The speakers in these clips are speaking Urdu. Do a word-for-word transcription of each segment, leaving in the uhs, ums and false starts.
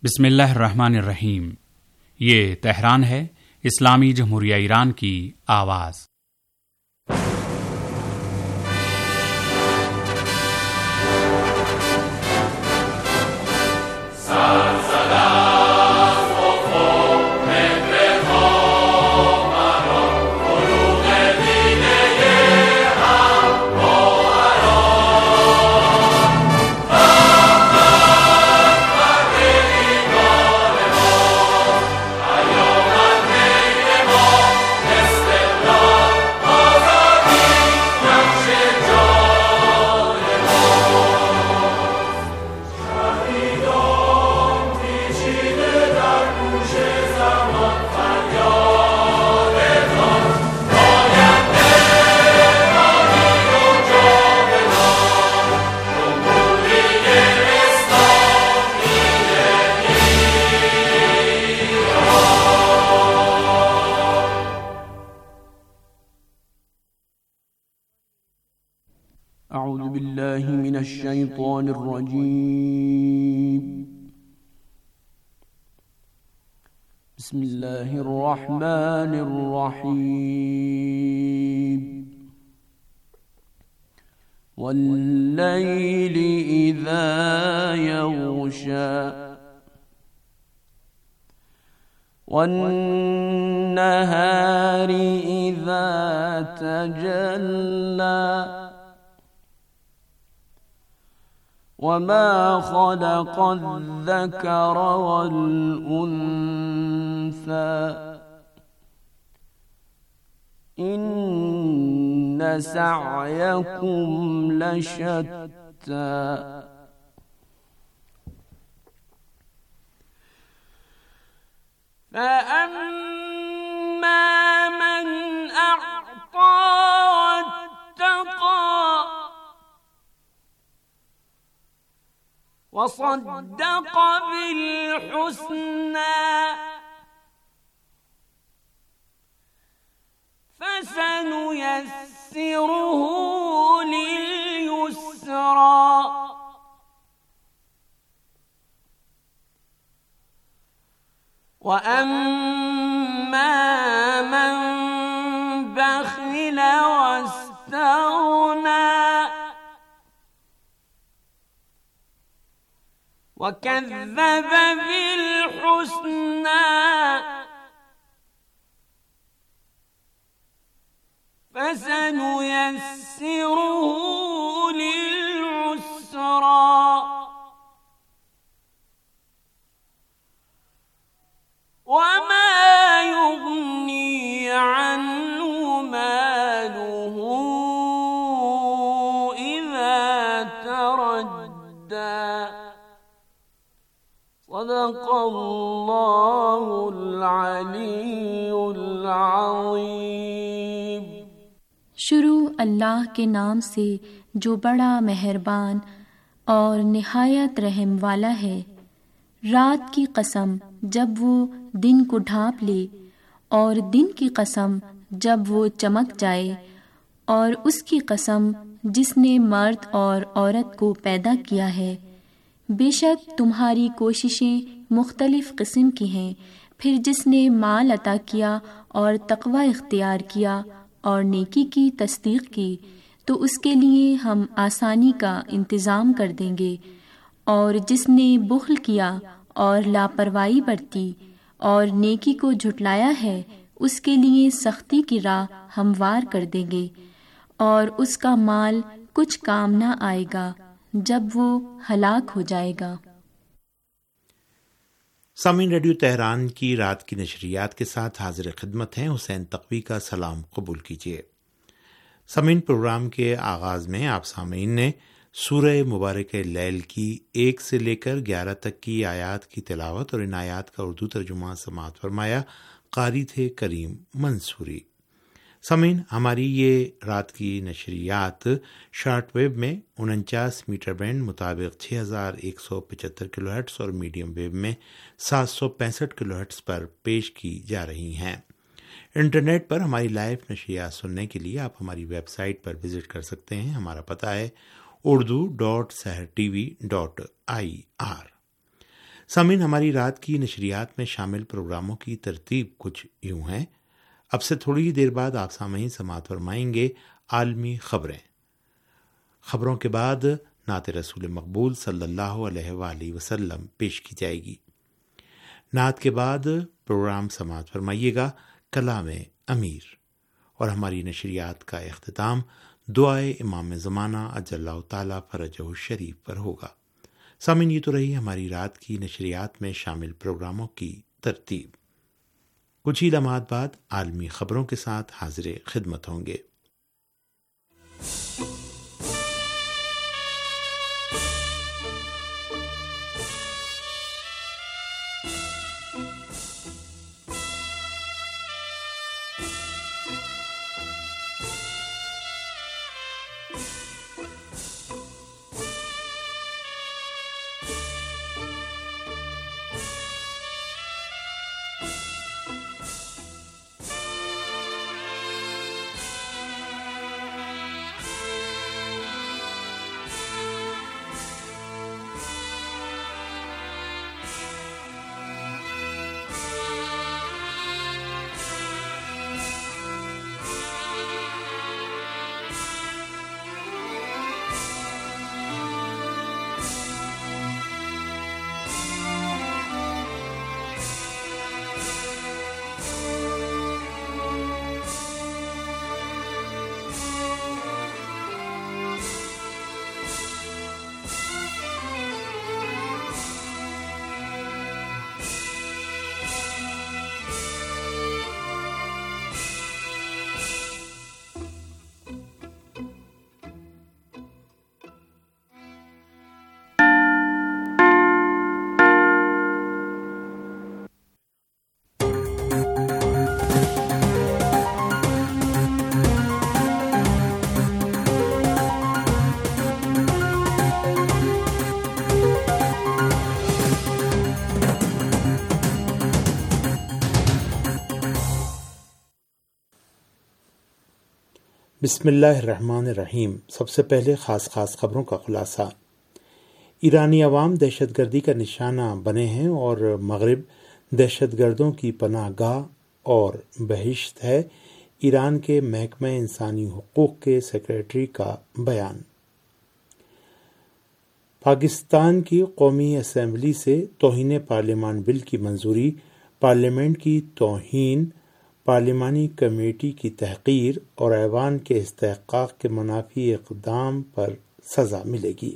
بسم اللہ الرحمن الرحیم۔ یہ تہران ہے، اسلامی جمہوریہ ایران کی آواز۔ اعوذ باللہ من الشیطان الرجیم، بسم اللہ الرحمن الرحیم۔ واللیل اذا یغشی والنہار اذا تجلی وما خلق الذكر والأنثى إن سعيكم لشتى فأما من أعطى واتقى وصدق بالحسنى فسنيسره لليسرى وأما من بخل واستغنى وَكَذَّبَ بِالْحُسْنَى فَسَنُيَسِّرُهُ لِلْعُسْرَى وَمَا يُغْنِي عَنْهُ مَالُهُ إِذَا تَرَدَّى۔ صدق اللہ العلی العظیم۔ شروع اللہ کے نام سے جو بڑا مہربان اور نہایت رحم والا ہے۔ رات کی قسم جب وہ دن کو ڈھانپ لے، اور دن کی قسم جب وہ چمک جائے، اور اس کی قسم جس نے مرد اور عورت کو پیدا کیا ہے۔ بے شک تمہاری کوششیں مختلف قسم کی ہیں، پھر جس نے مال عطا کیا اور تقوی اختیار کیا اور نیکی کی تصدیق کی تو اس کے لیے ہم آسانی کا انتظام کر دیں گے، اور جس نے بخل کیا اور لاپرواہی برتی اور نیکی کو جھٹلایا ہے اس کے لیے سختی کی راہ ہموار کر دیں گے، اور اس کا مال کچھ کام نہ آئے گا جب وہ ہلاک ہو جائے گا۔ سامعین، ریڈیو تہران کی رات کی نشریات کے ساتھ حاضر خدمت ہیں حسین تقوی کا سلام قبول کیجیے۔ سامعین، پروگرام کے آغاز میں آپ سامعین نے سورہ مبارک لیل کی ایک سے لے کر گیارہ تک کی آیات کی تلاوت اور ان آیات کا اردو ترجمہ سماعت فرمایا۔ قاری تھے کریم منصوری۔ سامعین، ہماری یہ رات کی نشریات شارٹ ویو میں انچاس میٹر بینڈ مطابق چھ ہزار ایک سو پچہتر کلو ہرٹز اور میڈیم ویو میں سات سو پینسٹھ کلو ہرٹز پر پیش کی جا رہی ہیں۔ انٹرنیٹ پر ہماری لائیو نشریات سننے کے لیے آپ ہماری ویب سائٹ پر وزٹ کر سکتے ہیں۔ ہمارا پتہ ہے Urdu dot Sahar T V dot I R. سامعین، ہماری رات کی نشریات میں شامل پروگراموں کی ترتیب کچھ یوں ہے۔ اب سے تھوڑی دیر بعد آپ سامعین سماعت فرمائیں گے عالمی خبریں۔ خبروں کے بعد نعت رسول مقبول صلی اللہ علیہ وآلہ وسلم پیش کی جائے گی۔ نعت کے بعد پروگرام سماعت فرمائیے گا کلام امیر، اور ہماری نشریات کا اختتام دعائے امام زمانہ اجل اللہ تعالیٰ فرجہ الشریف پر ہوگا۔ سامعین، یہ تو رہی ہماری رات کی نشریات میں شامل پروگراموں کی ترتیب۔ کچھ ہی لمحات بعد عالمی خبروں کے ساتھ حاضر خدمت ہوں گے۔ بسم اللہ الرحمن الرحیم۔ سب سے پہلے خاص خاص خبروں کا خلاصہ۔ ایرانی عوام دہشت گردی کا نشانہ بنے ہیں اور مغرب دہشت گردوں کی پناہ گاہ اور بہشت ہے، ایران کے محکمہ انسانی حقوق کے سیکریٹری کا بیان۔ پاکستان کی قومی اسمبلی سے توہین پارلیمان بل کی منظوری، پارلیمنٹ کی توہین، پارلیمانی کمیٹی کی تحقیر اور ایوان کے استحقاق کے منافی اقدام پر سزا ملے گی۔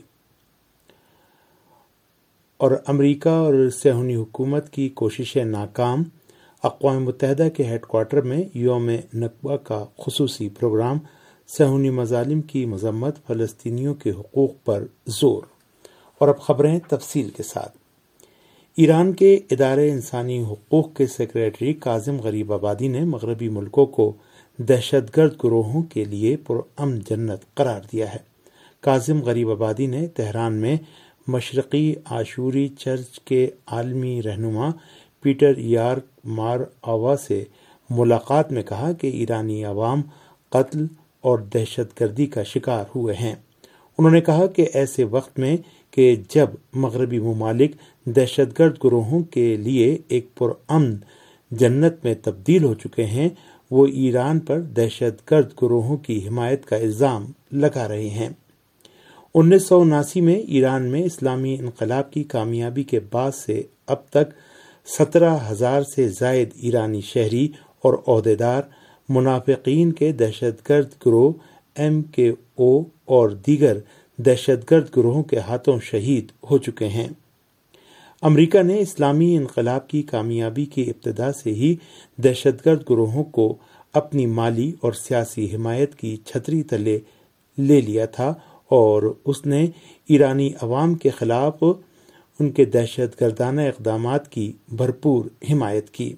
اور امریکہ اور صہیونی حکومت کی کوششیں ناکام، اقوام متحدہ کے ہیڈ کوارٹر میں یوم نکبہ کا خصوصی پروگرام، صہیونی مظالم کی مذمت، فلسطینیوں کے حقوق پر زور۔ اور اب خبریں تفصیل کے ساتھ۔ ایران کے ادارے انسانی حقوق کے سیکریٹری کاظم غریب آبادی نے مغربی ملکوں کو دہشت گرد گروہوں کے لیے پرامن جنت قرار دیا ہے۔ کاظم غریب آبادی نے تہران میں مشرقی عاشوری چرچ کے عالمی رہنما پیٹر یارک مار آوا سے ملاقات میں کہا کہ ایرانی عوام قتل اور دہشت گردی کا شکار ہوئے ہیں۔ انہوں نے کہا کہ ایسے وقت میں کہ جب مغربی ممالک دہشت گرد گروہوں کے لیے ایک پرامن جنت میں تبدیل ہو چکے ہیں، وہ ایران پر دہشت گرد گروہوں کی حمایت کا الزام لگا رہے ہیں۔ انیس سو اناسی میں ایران میں اسلامی انقلاب کی کامیابی کے بعد سے اب تک سترہ ہزار سے زائد ایرانی شہری اور عہدیدار منافقین کے دہشت گرد گروہ ایم کے او اور دیگر دہشت گرد گروہوں کے ہاتھوں شہید ہو چکے ہیں۔ امریکہ نے اسلامی انقلاب کی کامیابی کی ابتدا سے ہی دہشت گرد گروہوں کو اپنی مالی اور سیاسی حمایت کی چھتری تلے لے لیا تھا اور اس نے ایرانی عوام کے خلاف ان کے دہشت گردانہ اقدامات کی بھرپور حمایت کی۔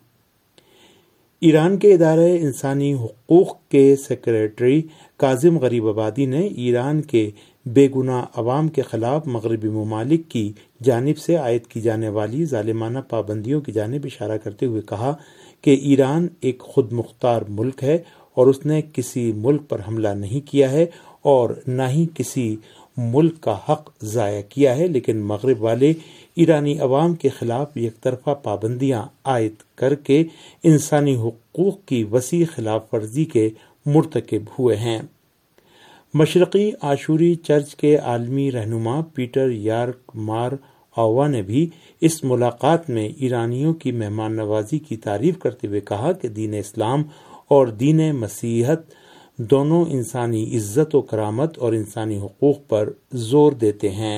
ایران کے ادارے انسانی حقوق کے سیکریٹری کاظم غریب آبادی نے ایران کے بے گناہ عوام کے خلاف مغربی ممالک کی جانب سے عائد کی جانے والی ظالمانہ پابندیوں کی جانب اشارہ کرتے ہوئے کہا کہ ایران ایک خود مختار ملک ہے اور اس نے کسی ملک پر حملہ نہیں کیا ہے اور نہ ہی کسی ملک کا حق ضائع کیا ہے، لیکن مغرب والے ایرانی عوام کے خلاف یک طرفہ پابندیاں عائد کر کے انسانی حقوق کی وسیع خلاف ورزی کے مرتکب ہوئے ہیں۔ مشرقی آشوری چرچ کے عالمی رہنما پیٹر یارک مار آوا نے بھی اس ملاقات میں ایرانیوں کی مہمان نوازی کی تعریف کرتے ہوئے کہا کہ دین اسلام اور دین مسیحیت دونوں انسانی عزت و کرامت اور انسانی حقوق پر زور دیتے ہیں۔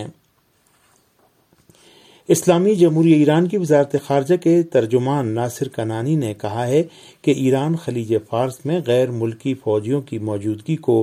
اسلامی جمہوریہ ایران کی وزارت خارجہ کے ترجمان ناصر کنانی نے کہا ہے کہ ایران خلیج فارس میں غیر ملکی فوجیوں کی موجودگی کو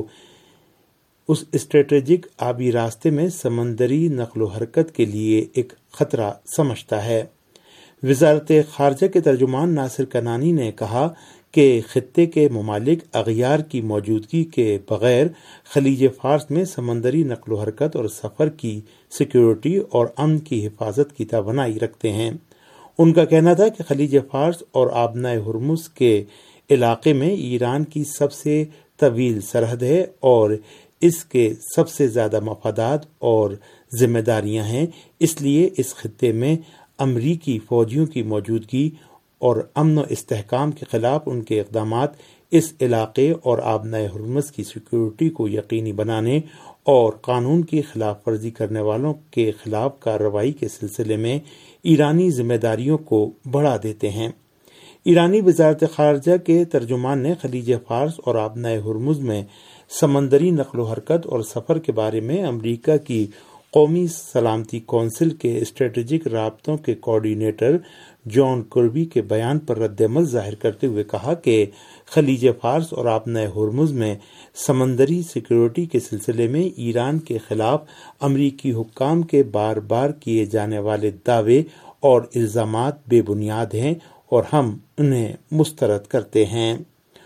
اس اسٹریٹجک آبی راستے میں سمندری نقل و حرکت کے لیے ایک خطرہ سمجھتا ہے۔ وزارت خارجہ کے ترجمان ناصر کنانی نے کہا کہ خطے کے ممالک اغیار کی موجودگی کے بغیر خلیج فارس میں سمندری نقل و حرکت اور سفر کی سیکیورٹی اور امن کی حفاظت کی توانائی رکھتے ہیں۔ ان کا کہنا تھا کہ خلیج فارس اور آبنائے ہرمز کے علاقے میں ایران کی سب سے طویل سرحد ہے اور اس کے سب سے زیادہ مفادات اور ذمہ داریاں ہیں، اس لیے اس خطے میں امریکی فوجیوں کی موجودگی اور امن و استحکام کے خلاف ان کے اقدامات اس علاقے اور آبنائے ہرمز کی سیکیورٹی کو یقینی بنانے اور قانون کی خلاف ورزی کرنے والوں کے خلاف کارروائی کے سلسلے میں ایرانی ذمہ داریوں کو بڑھا دیتے ہیں۔ ایرانی وزارت خارجہ کے ترجمان نے خلیج فارس اور آبنائے ہرمز میں سمندری نقل و حرکت اور سفر کے بارے میں امریکہ کی قومی سلامتی کونسل کے اسٹریٹجک رابطوں کے کوآرڈینیٹر جان کربی کے بیان پر رد عمل ظاہر کرتے ہوئے کہا کہ خلیج فارس اور آبنائے ہرمز میں سمندری سیکیورٹی کے سلسلے میں ایران کے خلاف امریکی حکام کے بار بار کیے جانے والے دعوے اور الزامات بے بنیاد ہیں اور ہم انہیں مسترد کرتے ہیں۔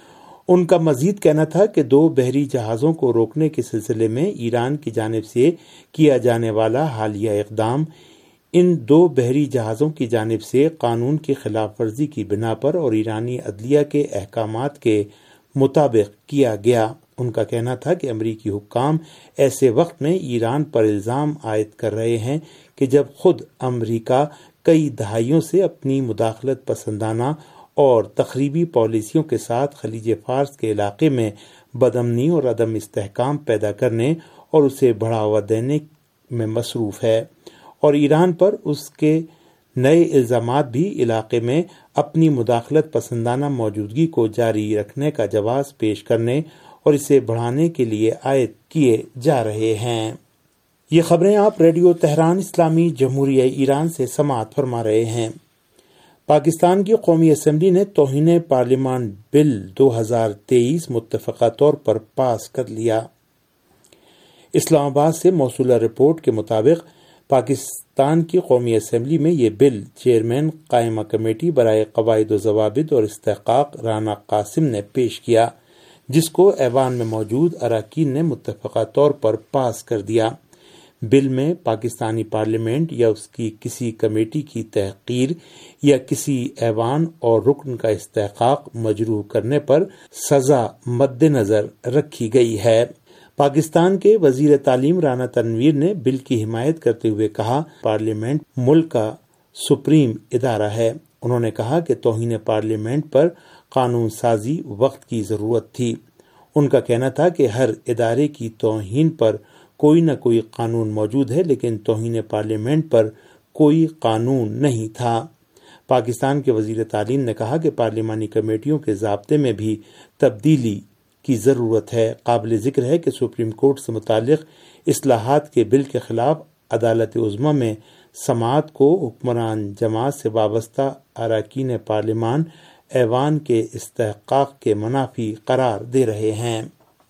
ان کا مزید کہنا تھا کہ دو بحری جہازوں کو روکنے کے سلسلے میں ایران کی جانب سے کیا جانے والا حالیہ اقدام ان دو بحری جہازوں کی جانب سے قانون کی خلاف ورزی کی بنا پر اور ایرانی عدلیہ کے احکامات کے مطابق کیا گیا۔ ان کا کہنا تھا کہ امریکی حکام ایسے وقت میں ایران پر الزام عائد کر رہے ہیں کہ جب خود امریکہ کئی دہائیوں سے اپنی مداخلت پسندانہ اور تخریبی پالیسیوں کے ساتھ خلیج فارس کے علاقے میں بدامنی اور عدم استحکام پیدا کرنے اور اسے بڑھاوا دینے میں مصروف ہے، اور ایران پر اس کے نئے الزامات بھی علاقے میں اپنی مداخلت پسندانہ موجودگی کو جاری رکھنے کا جواز پیش کرنے اور اسے بڑھانے کے لیے عائد کیے جا رہے ہیں۔ یہ خبریں آپ ریڈیو تہران اسلامی جمہوریہ ایران سے سماعت فرما رہے ہیں۔ پاکستان کی قومی اسمبلی نے توہین پارلیمان بل دو ہزار تیئیس متفقہ طور پر پاس کر لیا۔ اسلام آباد سے موصولہ رپورٹ کے مطابق پاکستان کی قومی اسمبلی میں یہ بل چیئرمین قائمہ کمیٹی برائے قواعد و ضوابط اور استحقاق رانا قاسم نے پیش کیا، جس کو ایوان میں موجود اراکین نے متفقہ طور پر پاس کر دیا۔ بل میں پاکستانی پارلیمنٹ یا اس کی کسی کمیٹی کی تحقیر یا کسی ایوان اور رکن کا استحقاق مجروح کرنے پر سزا مد نظر رکھی گئی ہے۔ پاکستان کے وزیر تعلیم رانا تنویر نے بل کی حمایت کرتے ہوئے کہا، پارلیمنٹ ملک کا سپریم ادارہ ہے۔ انہوں نے کہا کہ توہین پارلیمنٹ پر قانون سازی وقت کی ضرورت تھی۔ ان کا کہنا تھا کہ ہر ادارے کی توہین پر کوئی نہ کوئی قانون موجود ہے، لیکن توہین پارلیمنٹ پر کوئی قانون نہیں تھا۔ پاکستان کے وزیر تعلیم نے کہا کہ پارلیمانی کمیٹیوں کے ضابطے میں بھی تبدیلی کی ضرورت ہے۔ قابل ذکر ہے کہ سپریم کورٹ سے متعلق اصلاحات کے بل کے خلاف عدالت عظمیٰ میں سماعت کو حکمران جماعت سے وابستہ اراکین پارلیمان ایوان کے استحقاق کے منافی قرار دے رہے ہیں۔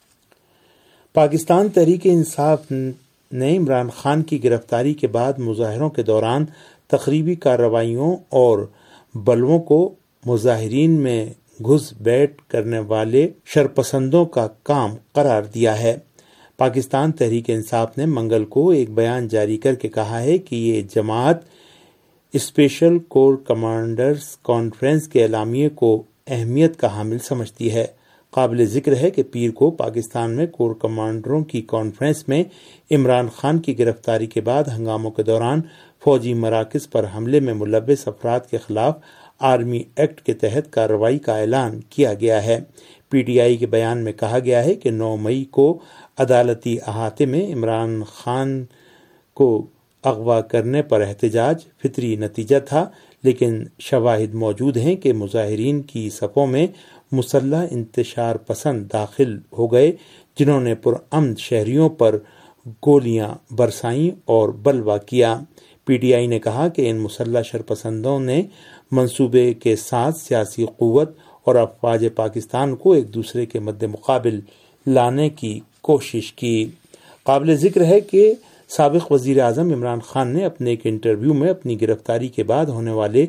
پاکستان تحریک انصاف نے عمران خان کی گرفتاری کے بعد مظاہروں کے دوران تخریبی کارروائیوں اور بلووں کو مظاہرین میں گھس بیٹھ کرنے والے شرپسندوں کا کام قرار دیا ہے۔ پاکستان تحریک انصاف نے منگل کو ایک بیان جاری کر کے کہا ہے کہ یہ جماعت اسپیشل کور کمانڈرز کانفرنس کے اعلامیے کو اہمیت کا حامل سمجھتی ہے، قابل ذکر ہے کہ پیر کو پاکستان میں کور کمانڈروں کی کانفرنس میں عمران خان کی گرفتاری کے بعد ہنگاموں کے دوران فوجی مراکز پر حملے میں ملوث افراد کے خلاف آرمی ایکٹ کے تحت کارروائی کا اعلان کیا گیا ہے۔ پی ٹی آئی کے بیان میں کہا گیا ہے کہ نو مئی کو عدالتی احاطے میں عمران خان کو اغوا کرنے پر احتجاج فطری نتیجہ تھا، لیکن شواہد موجود ہیں کہ مظاہرین کی صفوں میں مسلح انتشار پسند داخل ہو گئے، جنہوں نے پرامن شہریوں پر گولیاں برسائیں اور بلوا کیا۔ پی ٹی آئی نے کہا کہ ان مسلح شرپسندوں نے منصوبے کے ساتھ سیاسی قوت اور افواج پاکستان کو ایک دوسرے کے مد مقابل لانے کی کوشش کی۔ قابل ذکر ہے کہ سابق وزیر اعظم عمران خان نے اپنے ایک انٹرویو میں اپنی گرفتاری کے بعد ہونے والے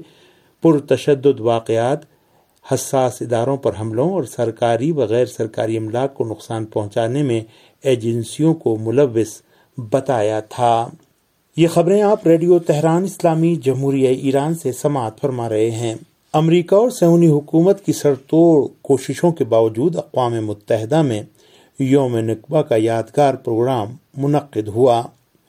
پرتشدد واقعات، حساس اداروں پر حملوں اور سرکاری و غیر سرکاری املاک کو نقصان پہنچانے میں ایجنسیوں کو ملوث بتایا تھا۔ یہ خبریں آپ ریڈیو تہران اسلامی جمہوریہ ایران سے سماعت فرما رہے ہیں۔ امریکہ اور صہیونی حکومت کی سرتوڑ کوششوں کے باوجود اقوام متحدہ میں یوم نکبہ کا یادگار پروگرام منعقد ہوا۔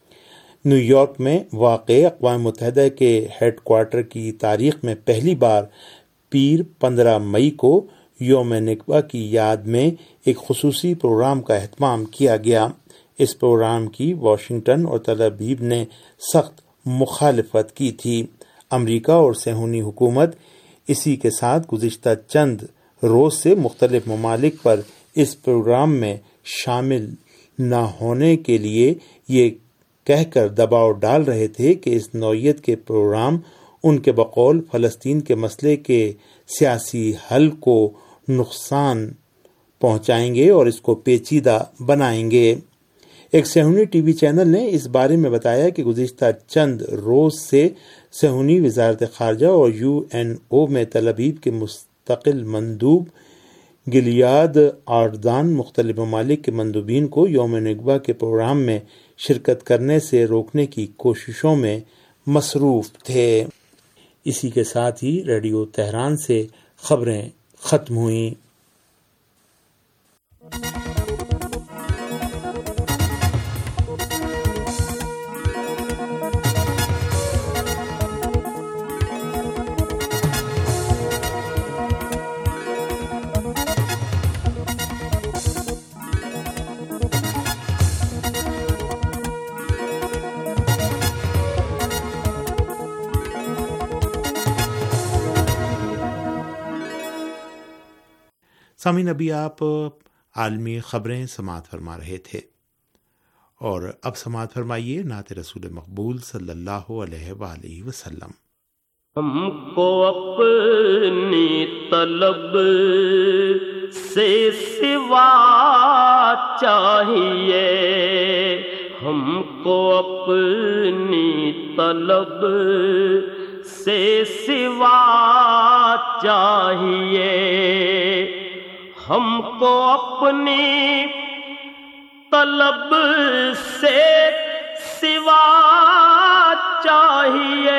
نیو یارک میں واقع اقوام متحدہ کے ہیڈ کوارٹر کی تاریخ میں پہلی بار پیر پندرہ مئی کو یوم نکبہ کی یاد میں ایک خصوصی پروگرام کا اہتمام کیا گیا۔ اس پروگرام کی واشنگٹن اور تل ابیب نے سخت مخالفت کی تھی۔ امریکہ اور صہیونی حکومت اسی کے ساتھ گزشتہ چند روز سے مختلف ممالک پر اس پروگرام میں شامل نہ ہونے کے لیے یہ کہہ کر دباؤ ڈال رہے تھے کہ اس نوعیت کے پروگرام ان کے بقول فلسطین کے مسئلے کے سیاسی حل کو نقصان پہنچائیں گے اور اس کو پیچیدہ بنائیں گے۔ ایک صہیونی ٹی وی چینل نے اس بارے میں بتایا کہ گزشتہ چند روز سے صہیونی وزارت خارجہ اور یو این او میں تل ابیب کے مستقل مندوب گلیاد آردان مختلف ممالک کے مندوبین کو یوم نکبہ کے پروگرام میں شرکت کرنے سے روکنے کی کوششوں میں مصروف تھے۔ اسی کے ساتھ ہی ریڈیو تہران سے خبریں ختم ہوئیں۔ سامعین، ابھی آپ عالمی خبریں سماعت فرما رہے تھے اور اب سماعت فرمائیے نعت رسول مقبول صلی اللہ علیہ وآلہ وسلم۔ ہم کو اپنی طلب سے سوا چاہیے، ہم کو اپنی طلب سے سوا چاہیے، ہم کو اپنی طلب سے سوا چاہیے،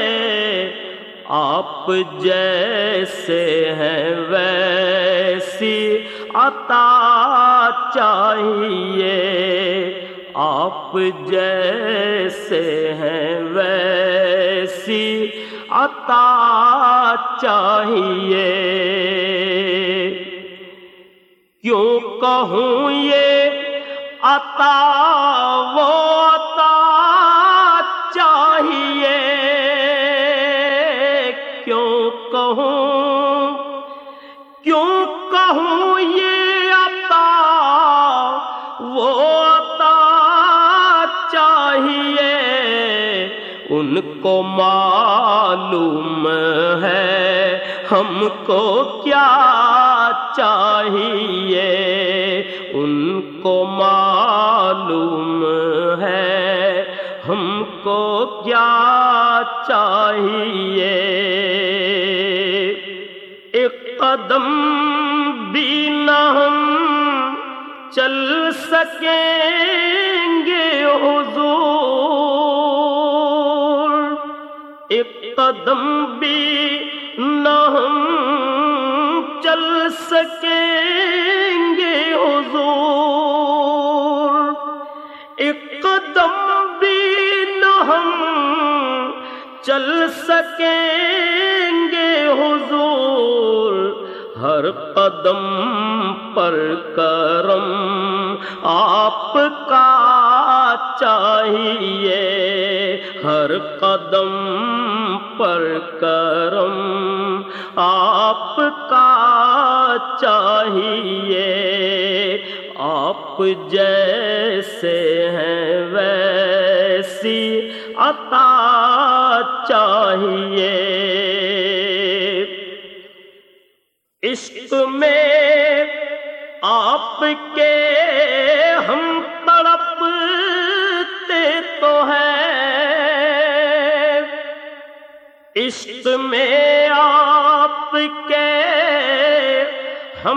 آپ جیسے ہیں ویسی عطا چاہیے، آپ جیسے ہیں ویسی عطا چاہیے، کیوں کہوں یہ عطا وہ عطا چاہیے، کیوں کہوں کیوں کہوں یہ عطا وہ عطا چاہیے، ان کو معلوم ہے ہم کو کیا چاہیے، ان کو معلوم ہے ہم کو کیا چاہیے، ایک قدم بھی نہ ہم چل سکیں گے حضور، ایک قدم بھی نہ ہم چل سکیں سکیں گے حضور ہر قدم پر کرم آپ کا چاہیے، ہر قدم پر کرم آپ کا چاہیے، آپ جیسے ہیں ویسی عطا چاہیے، عشق میں آپ کے ہم تڑپتے تو ہیں، عشق میں آپ کے ہم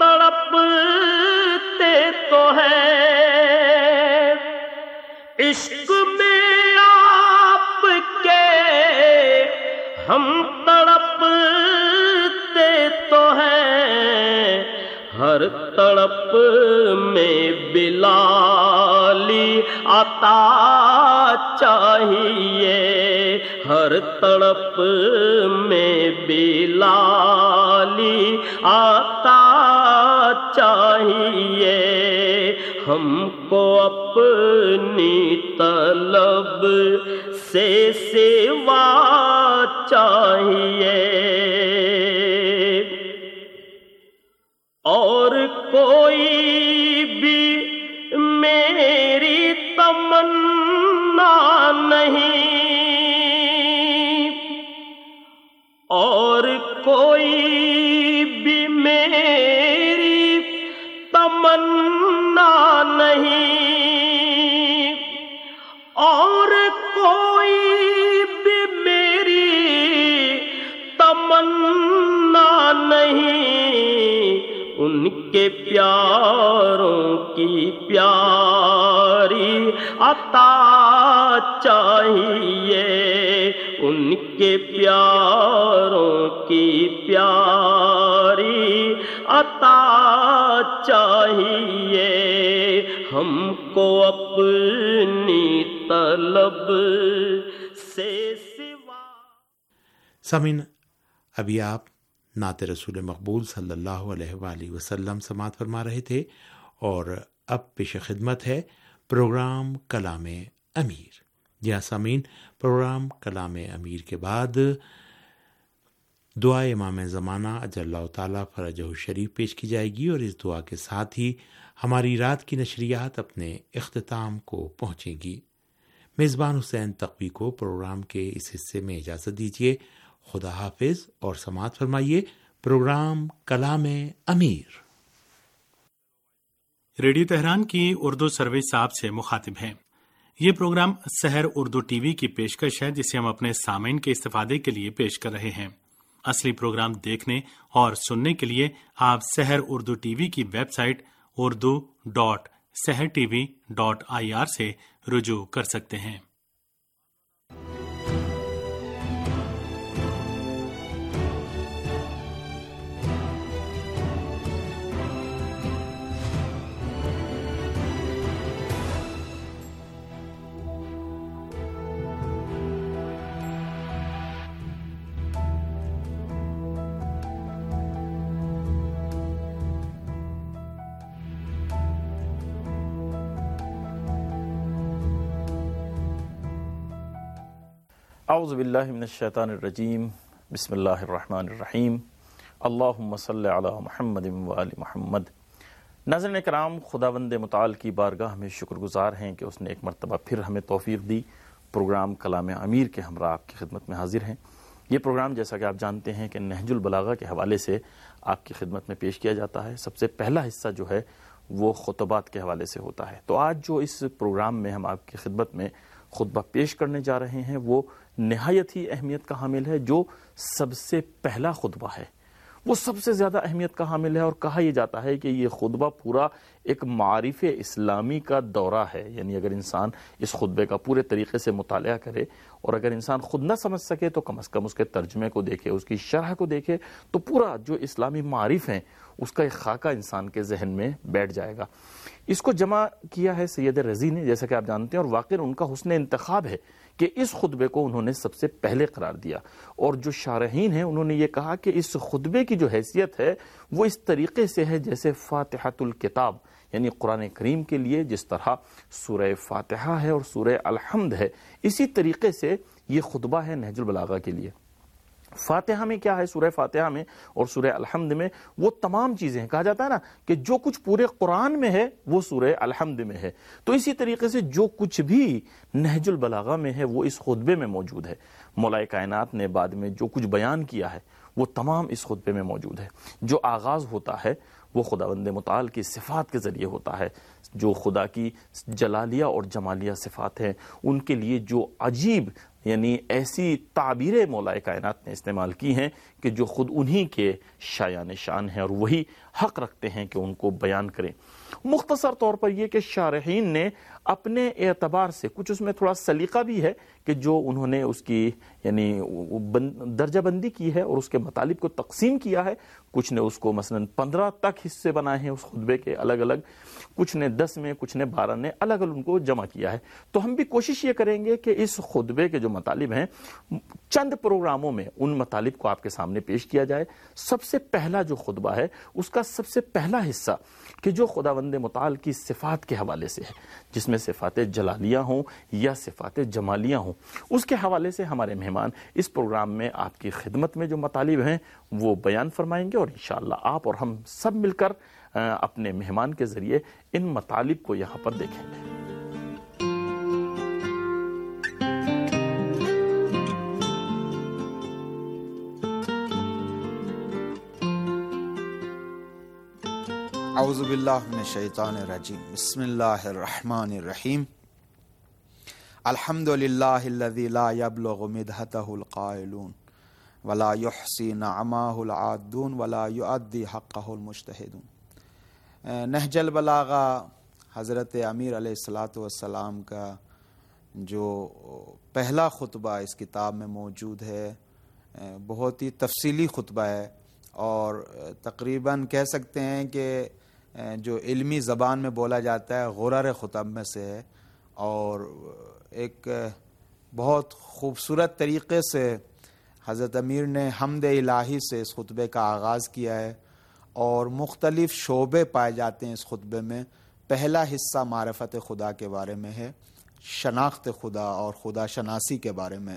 تڑپتے تو ہیں، عشق میں آپ کے ہم تڑپتے تو ہیں، ہر تڑپ میں بلالی عطا چاہیے، ہر تڑپ میں بلالی عطا چاہیے، ہم کو اپنی طلب سے سوا چاہیے، اور کوئی بھی میری تمنا نہیں، اور کوئی بھی میری تمنا نہیں، اور کوئی بھی میری تمنا نہیں، ان کے پیاروں کی پیاری عطا چاہیے، ان کے پیاروں کی پیاری عطا چاہیے، ہم کو اپنی طلب سے سوا۔ سامعین، ابھی آپ نعت رسول مقبول صلی اللہ علیہ وآلہ وسلم سماعت فرما رہے تھے، اور اب پیش خدمت ہے پروگرام کلام امیر۔ جی ہاں سامعین، پروگرام کلام امیر کے بعد دعا امام زمانہ اجل اللہ تعالیٰ فرجہ الشریف پیش کی جائے گی، اور اس دعا کے ساتھ ہی ہماری رات کی نشریات اپنے اختتام کو پہنچے گی۔ میزبان حسین تقوی کو پروگرام کے اس حصے میں اجازت دیجیے۔ خدا حافظ، اور سماعت فرمائیے پروگرام کلام امیر۔ ریڈیو تہران کی اردو سروس آپ سے مخاطب ہیں۔ یہ programme Sahar Urdu T V کی پیشکش ہے، جسے ہم اپنے سامعین کے استفادے کے لیے پیش کر رہے ہیں۔ اصلی پروگرام دیکھنے اور سننے کے لیے آپ سحر اردو ٹی وی کی website Urdu dot Sahar T V dot I R سے رجوع کر سکتے ہیں۔ اعوذ باللہ من الشیطان الرجیم، بسم اللہ الرحمن الرحیم، اللہم صلی علی محمد و آل محمد۔ ناظرین کرام، خداوند متعال کی بارگاہ میں شکر گزار ہیں کہ اس نے ایک مرتبہ پھر ہمیں توفیق دی، پروگرام کلام امیر کے ہمراہ آپ کی خدمت میں حاضر ہیں۔ یہ پروگرام جیسا کہ آپ جانتے ہیں کہ نہج البلاغہ کے حوالے سے آپ کی خدمت میں پیش کیا جاتا ہے۔ سب سے پہلا حصہ جو ہے وہ خطبات کے حوالے سے ہوتا ہے۔ تو آج جو اس پروگرام میں ہم آپ کی خدمت میں خطبہ پیش کرنے جا رہے ہیں وہ نہایت ہی اہمیت کا حامل ہے۔ جو سب سے پہلا خطبہ ہے وہ سب سے زیادہ اہمیت کا حامل ہے، اور کہا یہ جاتا ہے کہ یہ خطبہ پورا ایک معارف اسلامی کا دورہ ہے۔ یعنی اگر انسان اس خطبے کا پورے طریقے سے مطالعہ کرے، اور اگر انسان خود نہ سمجھ سکے تو کم از کم اس کے ترجمے کو دیکھے، اس کی شرح کو دیکھے، تو پورا جو اسلامی معارف ہیں اس کا ایک خاکہ انسان کے ذہن میں بیٹھ جائے گا۔ اس کو جمع کیا ہے سید رضی نے، جیسا کہ آپ جانتے ہیں، اور واقعی ان کا حسن انتخاب ہے کہ اس خطبے کو انہوں نے سب سے پہلے قرار دیا، اور جو شارحین ہیں انہوں نے یہ کہا کہ اس خطبے کی جو حیثیت ہے وہ اس طریقے سے ہے جیسے فاتحۃ الکتاب، یعنی قرآن کریم کے لیے جس طرح سورہ فاتحہ ہے اور سورہ الحمد ہے، اسی طریقے سے یہ خطبہ ہے نہج البلاغہ کے لیے۔ فاتحہ میں کیا ہے؟ سورہ فاتحہ میں اور سورہ الحمد میں وہ تمام چیزیں ہیں، کہا جاتا ہے نا کہ جو کچھ پورے قرآن میں ہے وہ سورہ الحمد میں ہے، تو اسی طریقے سے جو کچھ بھی نہج البلاغہ میں ہے وہ اس خطبے میں موجود ہے۔ مولا کائنات نے بعد میں جو کچھ بیان کیا ہے وہ تمام اس خطبے میں موجود ہے۔ جو آغاز ہوتا ہے وہ خداوند متعال کی صفات کے ذریعے ہوتا ہے، جو خدا کی جلالیہ اور جمالیہ صفات ہیں ان کے لیے جو عجیب یعنی ایسی تعبیریں مولا کائنات نے استعمال کی ہیں کہ جو خود انہی کے شایان شان ہیں اور وہی حق رکھتے ہیں کہ ان کو بیان کریں۔ مختصر طور پر یہ کہ شارحین نے اپنے اعتبار سے کچھ اس میں تھوڑا سلیقہ بھی ہے کہ جو انہوں نے اس کی یعنی درجہ بندی کی ہے اور اس کے مطالب کو تقسیم کیا ہے۔ کچھ نے اس کو مثلا پندرہ تک حصے بنائے ہیں اس خطبے کے الگ الگ، کچھ نے دس میں، کچھ نے بارہ نے، الگ الگ ان کو جمع کیا ہے۔ تو ہم بھی کوشش یہ کریں گے کہ اس خطبے کے جو مطالب ہیں چند پروگراموں میں ان مطالب کو آپ کے سامنے پیش کیا جائے۔ سب سے پہلا جو خطبہ ہے اس کا سب سے پہلا حصہ کہ جو خداوند متعال کی صفات کے حوالے سے ہے، جس میں صفات جلالیہ ہوں یا صفات جمالیہ ہوں، اس کے حوالے سے ہمارے مہمان اس پروگرام میں آپ کی خدمت میں جو مطالب ہیں وہ بیان فرمائیں گے، اور انشاءاللہ آپ اور ہم سب مل کر اپنے مہمان کے ذریعے ان مطالب کو یہاں پر دیکھیں گے۔ اعوذ باللہ من الشیطان الرجیم، بسم اللہ الرحمن الرحیم، الحمد للہ الذی لا یبلغ مدحتہ القائلون ولا یحصی نعماہ العادون ولا یؤدی حقہ المجتہدون۔ نہج البلاغہ حضرت امیر علیہ الصلاۃ والسلام کا جو پہلا خطبہ اس کتاب میں موجود ہے، بہت ہی تفصیلی خطبہ ہے، اور تقریباً کہہ سکتے ہیں کہ جو علمی زبان میں بولا جاتا ہے غرر خطب میں سے ہے، اور ایک بہت خوبصورت طریقے سے حضرت امیر نے حمد الہی سے اس خطبے کا آغاز کیا ہے، اور مختلف شعبے پائے جاتے ہیں اس خطبے میں۔ پہلا حصہ معرفت خدا کے بارے میں ہے، شناخت خدا اور خدا شناسی کے بارے میں۔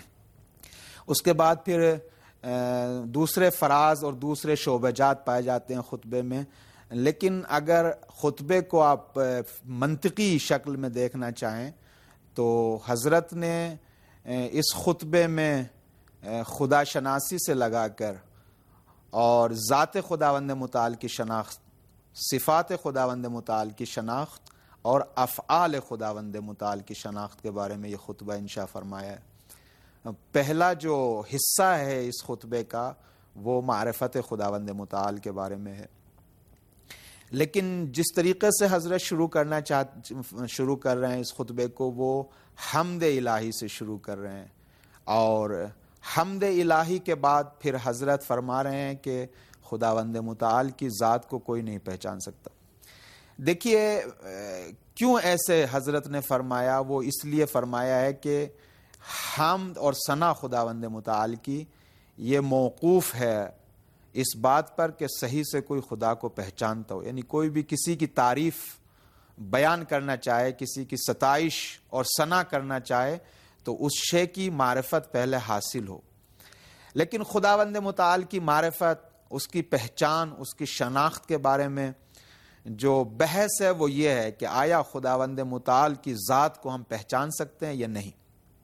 اس کے بعد پھر دوسرے فراز اور دوسرے شعبہ جات پائے جاتے ہیں خطبے میں، لیکن اگر خطبے کو آپ منطقی شکل میں دیکھنا چاہیں تو حضرت نے اس خطبے میں خدا شناسی سے لگا کر اور ذات خداوند متعال کی شناخت، صفات خداوند متعال کی شناخت اور افعال خداوند متعال کی شناخت کے بارے میں یہ خطبہ انشاء فرمایا ہے۔ پہلا جو حصہ ہے اس خطبے کا وہ معرفت خداوند متعال کے بارے میں ہے، لیکن جس طریقے سے حضرت شروع کرنا چاہ شروع کر رہے ہیں اس خطبے کو، وہ حمد الہی سے شروع کر رہے ہیں، اور حمد الہی کے بعد پھر حضرت فرما رہے ہیں کہ خداوند متعال کی ذات کو کوئی نہیں پہچان سکتا۔ دیکھیے کیوں ایسے حضرت نے فرمایا، وہ اس لیے فرمایا ہے کہ حمد اور ثنا خداوند متعال کی یہ موقوف ہے اس بات پر کہ صحیح سے کوئی خدا کو پہچانتا ہو، یعنی کوئی بھی کسی کی تعریف بیان کرنا چاہے، کسی کی ستائش اور ثنا کرنا چاہے تو اس شے کی معرفت پہلے حاصل ہو۔ لیکن خداوند متعال کی معرفت، اس کی پہچان، اس کی شناخت کے بارے میں جو بحث ہے وہ یہ ہے کہ آیا خداوند متعال کی ذات کو ہم پہچان سکتے ہیں یا نہیں۔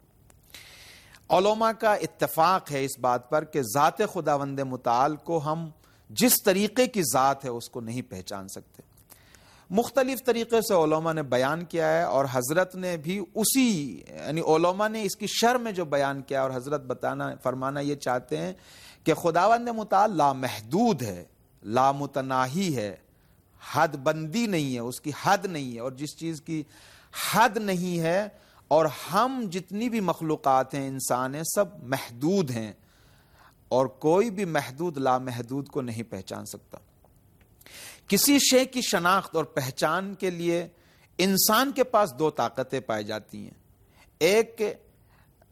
علماء کا اتفاق ہے اس بات پر کہ ذات خداوند متعال کو ہم جس طریقے کی ذات ہے اس کو نہیں پہچان سکتے۔ مختلف طریقے سے علماء نے بیان کیا ہے، اور حضرت نے بھی اسی یعنی علماء نے اس کی شرح میں جو بیان کیا، اور حضرت بتانا فرمانا یہ چاہتے ہیں کہ خداوند متعال لامحدود ہے، لامتناہی ہے، حد بندی نہیں ہے، اس کی حد نہیں ہے، اور جس چیز کی حد نہیں ہے، اور ہم جتنی بھی مخلوقات ہیں، انسان ہیں، سب محدود ہیں، اور کوئی بھی محدود لامحدود کو نہیں پہچان سکتا۔ کسی شے کی شناخت اور پہچان کے لیے انسان کے پاس دو طاقتیں پائی جاتی ہیں، ایک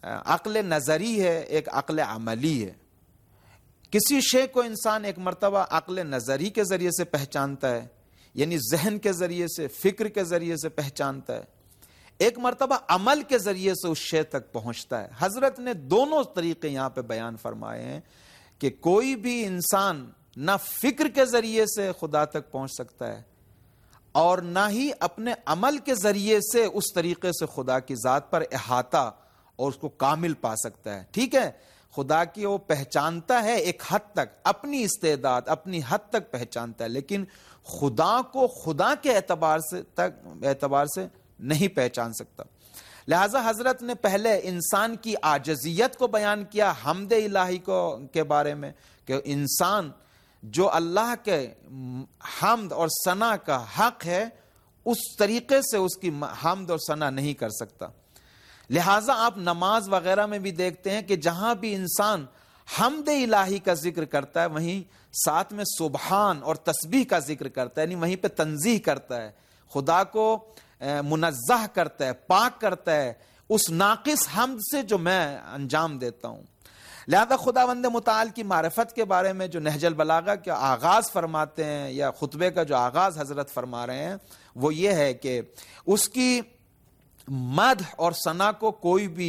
عقل نظری ہے، ایک عقل عملی ہے۔ کسی شے کو انسان ایک مرتبہ عقل نظری کے ذریعے سے پہچانتا ہے، یعنی ذہن کے ذریعے سے، فکر کے ذریعے سے پہچانتا ہے، ایک مرتبہ عمل کے ذریعے سے اس شے تک پہنچتا ہے۔ حضرت نے دونوں طریقے یہاں پہ بیان فرمائے ہیں کہ کوئی بھی انسان نہ فکر کے ذریعے سے خدا تک پہنچ سکتا ہے اور نہ ہی اپنے عمل کے ذریعے سے اس طریقے سے خدا کی ذات پر احاطہ اور اس کو کامل پا سکتا ہے۔ ٹھیک ہے، خدا کی وہ پہچانتا ہے ایک حد تک، اپنی استعداد اپنی حد تک پہچانتا ہے، لیکن خدا کو خدا کے اعتبار سے تک اعتبار سے نہیں پہچان سکتا۔ لہذا حضرت نے پہلے انسان کی عاجزیت کو بیان کیا حمد الہی کو کے بارے میں، کہ انسان جو اللہ کے حمد اور ثنا کا حق ہے اس طریقے سے اس کی حمد اور ثنا نہیں کر سکتا۔ لہٰذا آپ نماز وغیرہ میں بھی دیکھتے ہیں کہ جہاں بھی انسان حمد الہی کا ذکر کرتا ہے وہیں ساتھ میں سبحان اور تسبیح کا ذکر کرتا ہے، یعنی وہیں پہ تنزیح کرتا ہے، خدا کو منزہ کرتا ہے، پاک کرتا ہے اس ناقص حمد سے جو میں انجام دیتا ہوں۔ لہذا خداوند متعال کی معرفت کے بارے میں جو نہج البلاغہ کا آغاز فرماتے ہیں یا خطبے کا جو آغاز حضرت فرما رہے ہیں وہ یہ ہے کہ اس کی مدح اور ثنا کو کوئی بھی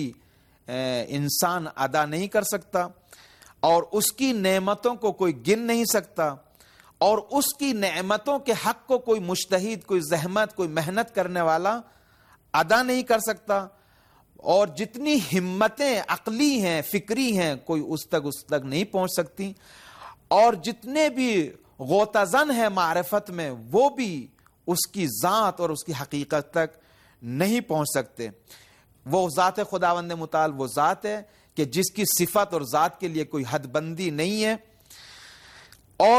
انسان ادا نہیں کر سکتا، اور اس کی نعمتوں کو کوئی گن نہیں سکتا، اور اس کی نعمتوں کے حق کو کوئی مجتہد، کوئی زحمت، کوئی محنت کرنے والا ادا نہیں کر سکتا، اور جتنی ہمتیں عقلی ہیں، فکری ہیں، کوئی اس تک اس تک نہیں پہنچ سکتی، اور جتنے بھی غوطہ زن ہیں معرفت میں وہ بھی اس کی ذات اور اس کی حقیقت تک نہیں پہنچ سکتے۔ وہ ذات خداوند متعال وہ ذات ہے کہ جس کی صفت اور ذات کے لیے کوئی حد بندی نہیں ہے، اور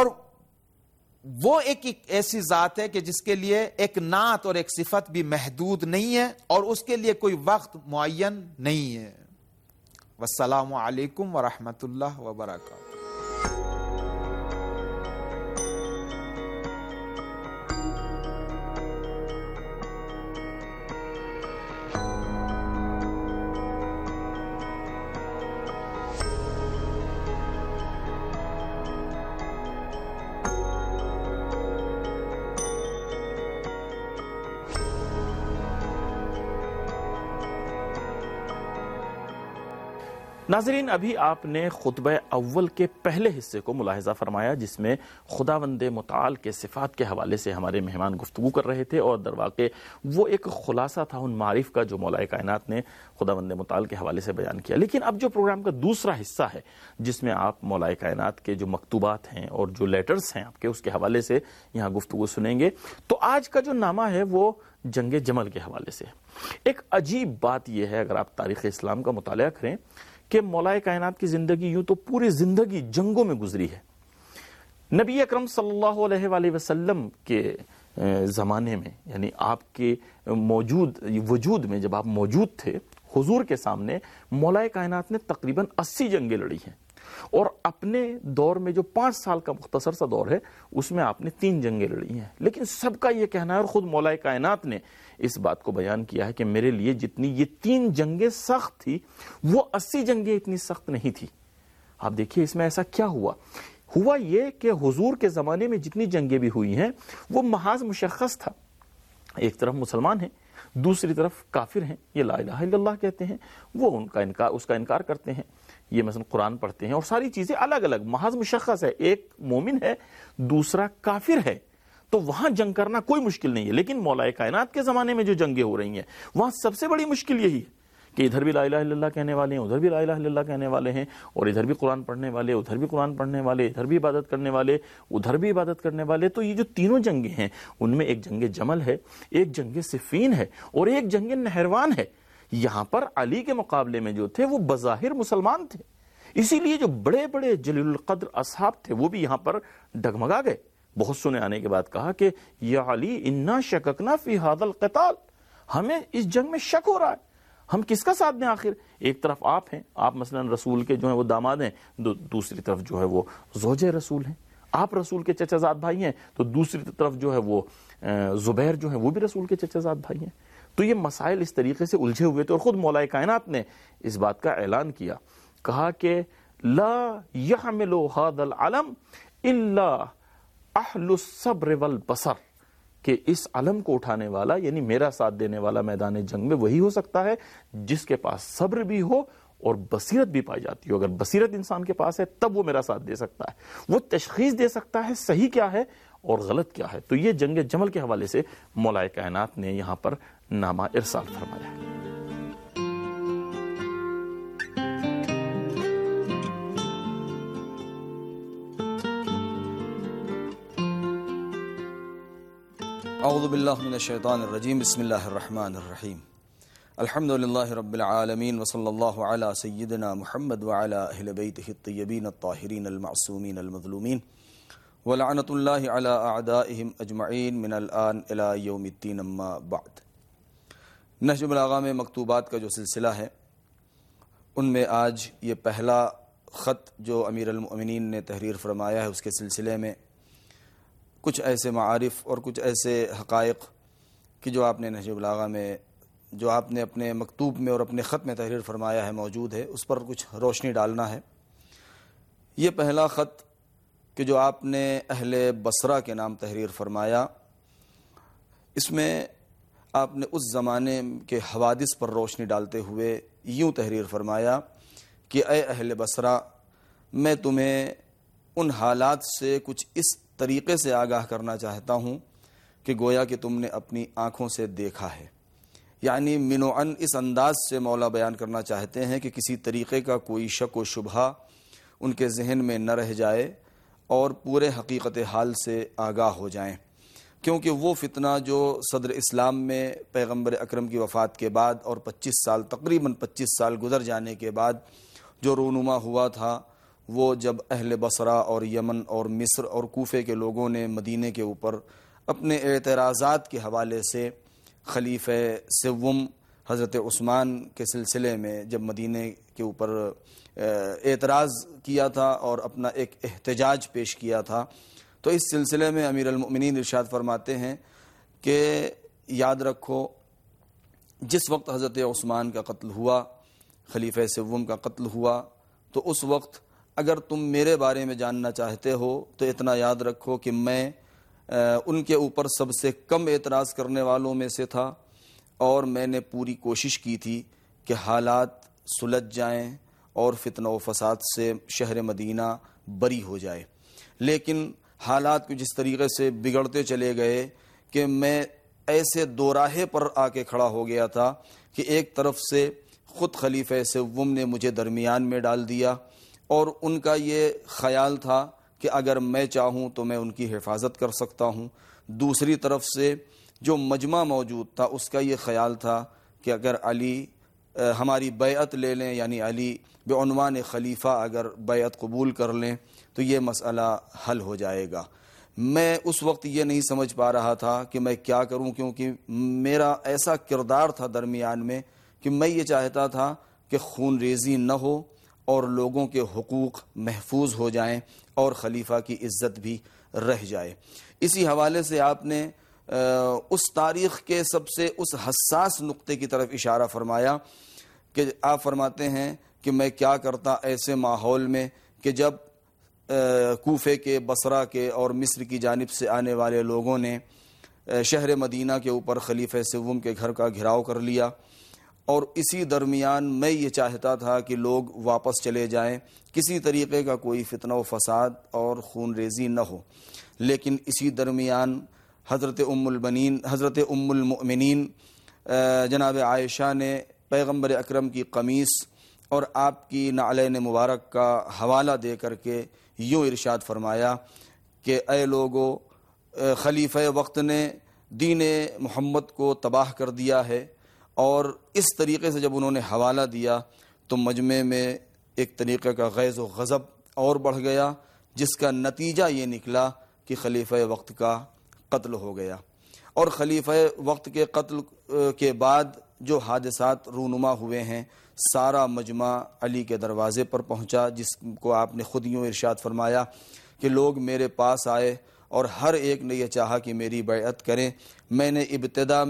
وہ ایک ایک ایسی ذات ہے کہ جس کے لیے ایک نعت اور ایک صفت بھی محدود نہیں ہے، اور اس کے لیے کوئی وقت معین نہیں ہے۔ والسلام علیکم ورحمۃ اللہ وبرکاتہ۔ ناظرین، ابھی آپ نے خطبہ اول کے پہلے حصے کو ملاحظہ فرمایا جس میں خداوند متعال کے صفات کے حوالے سے ہمارے مہمان گفتگو کر رہے تھے، اور در واقع وہ ایک خلاصہ تھا ان معارف کا جو مولا کائنات نے خداوند متعال کے حوالے سے بیان کیا۔ لیکن اب جو پروگرام کا دوسرا حصہ ہے جس میں آپ مولا کائنات کے جو مکتوبات ہیں اور جو لیٹرز ہیں آپ کے اس کے حوالے سے یہاں گفتگو سنیں گے، تو آج کا جو نامہ ہے وہ جنگ جمل کے حوالے سے۔ ایک عجیب بات یہ ہے، اگر آپ تاریخ اسلام کا مطالعہ کریں، کہ مولا کائنات کی زندگی یوں تو پوری زندگی جنگوں میں گزری ہے۔ نبی اکرم صلی اللہ علیہ وآلہ وسلم کے زمانے میں، یعنی آپ کے موجود وجود میں جب آپ موجود تھے، حضور کے سامنے مولا کائنات نے تقریباً اسی جنگیں لڑی ہیں، اور اپنے دور میں جو پانچ سال کا مختصر سا دور ہے اس میں آپ نے تین جنگیں لڑی ہیں۔ لیکن سب کا یہ کہنا ہے، اور خود مولا کائنات نے اس بات کو بیان کیا ہے کہ میرے لیے جتنی یہ تین جنگیں سخت تھی وہ اسی جنگیں اتنی سخت نہیں تھی۔ آپ دیکھیے اس میں ایسا کیا ہوا ہوا یہ کہ حضور کے زمانے میں جتنی جنگیں بھی ہوئی ہیں وہ محاذ مشخص تھا، ایک طرف مسلمان ہیں، دوسری طرف کافر ہیں، یہ لا الہ الا اللہ کہتے ہیں، وہ ان کا انکار اس کا انکار کرتے ہیں، یہ مثلا قرآن پڑھتے ہیں، اور ساری چیزیں الگ الگ محاذ مشخص ہے، ایک مومن ہے دوسرا کافر ہے، تو وہاں جنگ کرنا کوئی مشکل نہیں ہے۔ لیکن مولا کائنات کے زمانے میں جو جنگیں ہو رہی ہیں وہاں سب سے بڑی مشکل یہی ہے کہ ادھر بھی لا الہ الا اللہ کہنے والے ہیں، ادھر بھی لا الہ الا اللہ کہنے والے ہیں، اور ادھر بھی قرآن پڑھنے والے، ادھر بھی قرآن پڑھنے والے، ادھر بھی عبادت کرنے والے، ادھر بھی عبادت کرنے والے۔ تو یہ جو تینوں جنگیں ہیں ان میں ایک جنگ جمل ہے، ایک جنگ صفین ہے، اور ایک جنگ نہروان ہے۔ یہاں پر علی کے مقابلے میں جو تھے وہ بظاہر مسلمان تھے، اسی لیے جو بڑے بڑے جلیل القدر اصحاب تھے وہ بھی یہاں پر ڈگمگا گئے۔ بہت سنے آنے کے بعد کہا کہ یا علی انا شککنا فی ھذا القتال، ہمیں اس جنگ میں شک ہو رہا ہے، ہم کس کا ساتھ دیں آخر؟ ایک طرف آپ ہیں، آپ مثلا رسول کے جو ہیں وہ داماد ہیں، دوسری طرف جو ہے وہ زوج رسول ہیں، آپ رسول کے چچا زاد بھائی ہیں، تو دوسری طرف جو ہے وہ زبیر جو ہیں وہ بھی رسول کے چچا زاد بھائی ہیں۔ تو یہ مسائل اس طریقے سے الجھے ہوئے تھے، اور خود مولا کائنات نے اس بات کا اعلان کیا، کہا کہ لا يحمل هذا العلم الا اہل الصبر والبصر، کہ اس علم کو اٹھانے والا یعنی میرا ساتھ دینے والا میدان جنگ میں وہی ہو سکتا ہے جس کے پاس صبر بھی ہو اور بصیرت بھی پائی جاتی ہو۔ اگر بصیرت انسان کے پاس ہے تب وہ میرا ساتھ دے سکتا ہے، وہ تشخیص دے سکتا ہے صحیح کیا ہے اور غلط کیا ہے۔ تو یہ جنگ جمل کے حوالے سے مولا کائنات نے یہاں پر نامہ ارسال فرمایا۔ اعوذ باللہ من الشیطان الرجیم، بسم اللہ الرحمن الرحیم، الحمد للہ رب العالمین، وصلی اللہ علی سیدنا محمد وعلی اہل بیتہ الطیبین الطاہرین المعصومین المظلومین، ولعنۃ اللہ علی اعدائہم اجمعین من الآن الی یوم الدین، اما بعد۔ نہج البلاغہ میں مکتوبات کا جو سلسلہ ہے ان میں آج یہ پہلا خط جو امیر المؤمنین نے تحریر فرمایا ہے اس کے سلسلے میں کچھ ایسے معارف اور کچھ ایسے حقائق کہ جو آپ نے نہج البلاغہ میں جو آپ نے اپنے مکتوب میں اور اپنے خط میں تحریر فرمایا ہے موجود ہے، اس پر کچھ روشنی ڈالنا ہے۔ یہ پہلا خط کہ جو آپ نے اہل بصرہ کے نام تحریر فرمایا، اس میں آپ نے اس زمانے کے حوادث پر روشنی ڈالتے ہوئے یوں تحریر فرمایا کہ اے اہل بصرہ، میں تمہیں ان حالات سے کچھ اس طریقے سے آگاہ کرنا چاہتا ہوں کہ گویا کہ تم نے اپنی آنکھوں سے دیکھا ہے۔ یعنی منوعاً اس انداز سے مولا بیان کرنا چاہتے ہیں کہ کسی طریقے کا کوئی شک و شبہہ ان کے ذہن میں نہ رہ جائے اور پورے حقیقت حال سے آگاہ ہو جائیں، کیونکہ وہ فتنہ جو صدر اسلام میں پیغمبر اکرم کی وفات کے بعد اور پچیس سال تقریباً پچیس سال گزر جانے کے بعد جو رونما ہوا تھا، وہ جب اہل بصرہ اور یمن اور مصر اور کوفے کے لوگوں نے مدینے کے اوپر اپنے اعتراضات کے حوالے سے خلیفہ سوم حضرت عثمان کے سلسلے میں جب مدینے کے اوپر اعتراض کیا تھا اور اپنا ایک احتجاج پیش کیا تھا، تو اس سلسلے میں امیر المؤمنین ارشاد فرماتے ہیں کہ یاد رکھو جس وقت حضرت عثمان کا قتل ہوا، خلیفہ سوم کا قتل ہوا، تو اس وقت اگر تم میرے بارے میں جاننا چاہتے ہو تو اتنا یاد رکھو کہ میں ان کے اوپر سب سے کم اعتراض کرنے والوں میں سے تھا، اور میں نے پوری کوشش کی تھی کہ حالات سلجھ جائیں اور فتنہ و فساد سے شہر مدینہ بری ہو جائے، لیکن حالات کو جس طریقے سے بگڑتے چلے گئے کہ میں ایسے دو راہے پر آ کے کھڑا ہو گیا تھا کہ ایک طرف سے خود خلیفہ سوم نے مجھے درمیان میں ڈال دیا، اور ان کا یہ خیال تھا کہ اگر میں چاہوں تو میں ان کی حفاظت کر سکتا ہوں، دوسری طرف سے جو مجمع موجود تھا اس کا یہ خیال تھا کہ اگر علی ہماری بیعت لے لیں، یعنی علی بعنوان خلیفہ اگر بیعت قبول کر لیں تو یہ مسئلہ حل ہو جائے گا۔ میں اس وقت یہ نہیں سمجھ پا رہا تھا کہ میں کیا کروں، کیونکہ میرا ایسا کردار تھا درمیان میں کہ میں یہ چاہتا تھا کہ خون ریزی نہ ہو اور لوگوں کے حقوق محفوظ ہو جائیں اور خلیفہ کی عزت بھی رہ جائے۔ اسی حوالے سے آپ نے اس تاریخ کے سب سے اس حساس نقطے کی طرف اشارہ فرمایا کہ آپ فرماتے ہیں کہ میں کیا کرتا ایسے ماحول میں کہ جب کوفے کے، بصرہ کے اور مصر کی جانب سے آنے والے لوگوں نے شہر مدینہ کے اوپر خلیفہ سوم کے گھر کا گھراؤ کر لیا، اور اسی درمیان میں یہ چاہتا تھا کہ لوگ واپس چلے جائیں، کسی طریقے کا کوئی فتنہ و فساد اور خون ریزی نہ ہو، لیکن اسی درمیان حضرت ام البنین حضرت ام المؤمنین جناب عائشہ نے پیغمبر اکرم کی قمیص اور آپ کی نعلین مبارک کا حوالہ دے کر کے یوں ارشاد فرمایا کہ اے لوگو، خلیفہ وقت نے دین محمد کو تباہ کر دیا ہے، اور اس طریقے سے جب انہوں نے حوالہ دیا تو مجمع میں ایک طریقے کا غیظ و غضب اور بڑھ گیا، جس کا نتیجہ یہ نکلا کہ خلیفہ وقت کا قتل ہو گیا۔ اور خلیفہ وقت کے قتل کے بعد جو حادثات رونما ہوئے ہیں، سارا مجمع علی کے دروازے پر پہنچا، جس کو آپ نے خود یوں ارشاد فرمایا کہ لوگ میرے پاس آئے اور ہر ایک نے یہ چاہا کہ میری بیعت کریں۔ میں نے ابتدا میں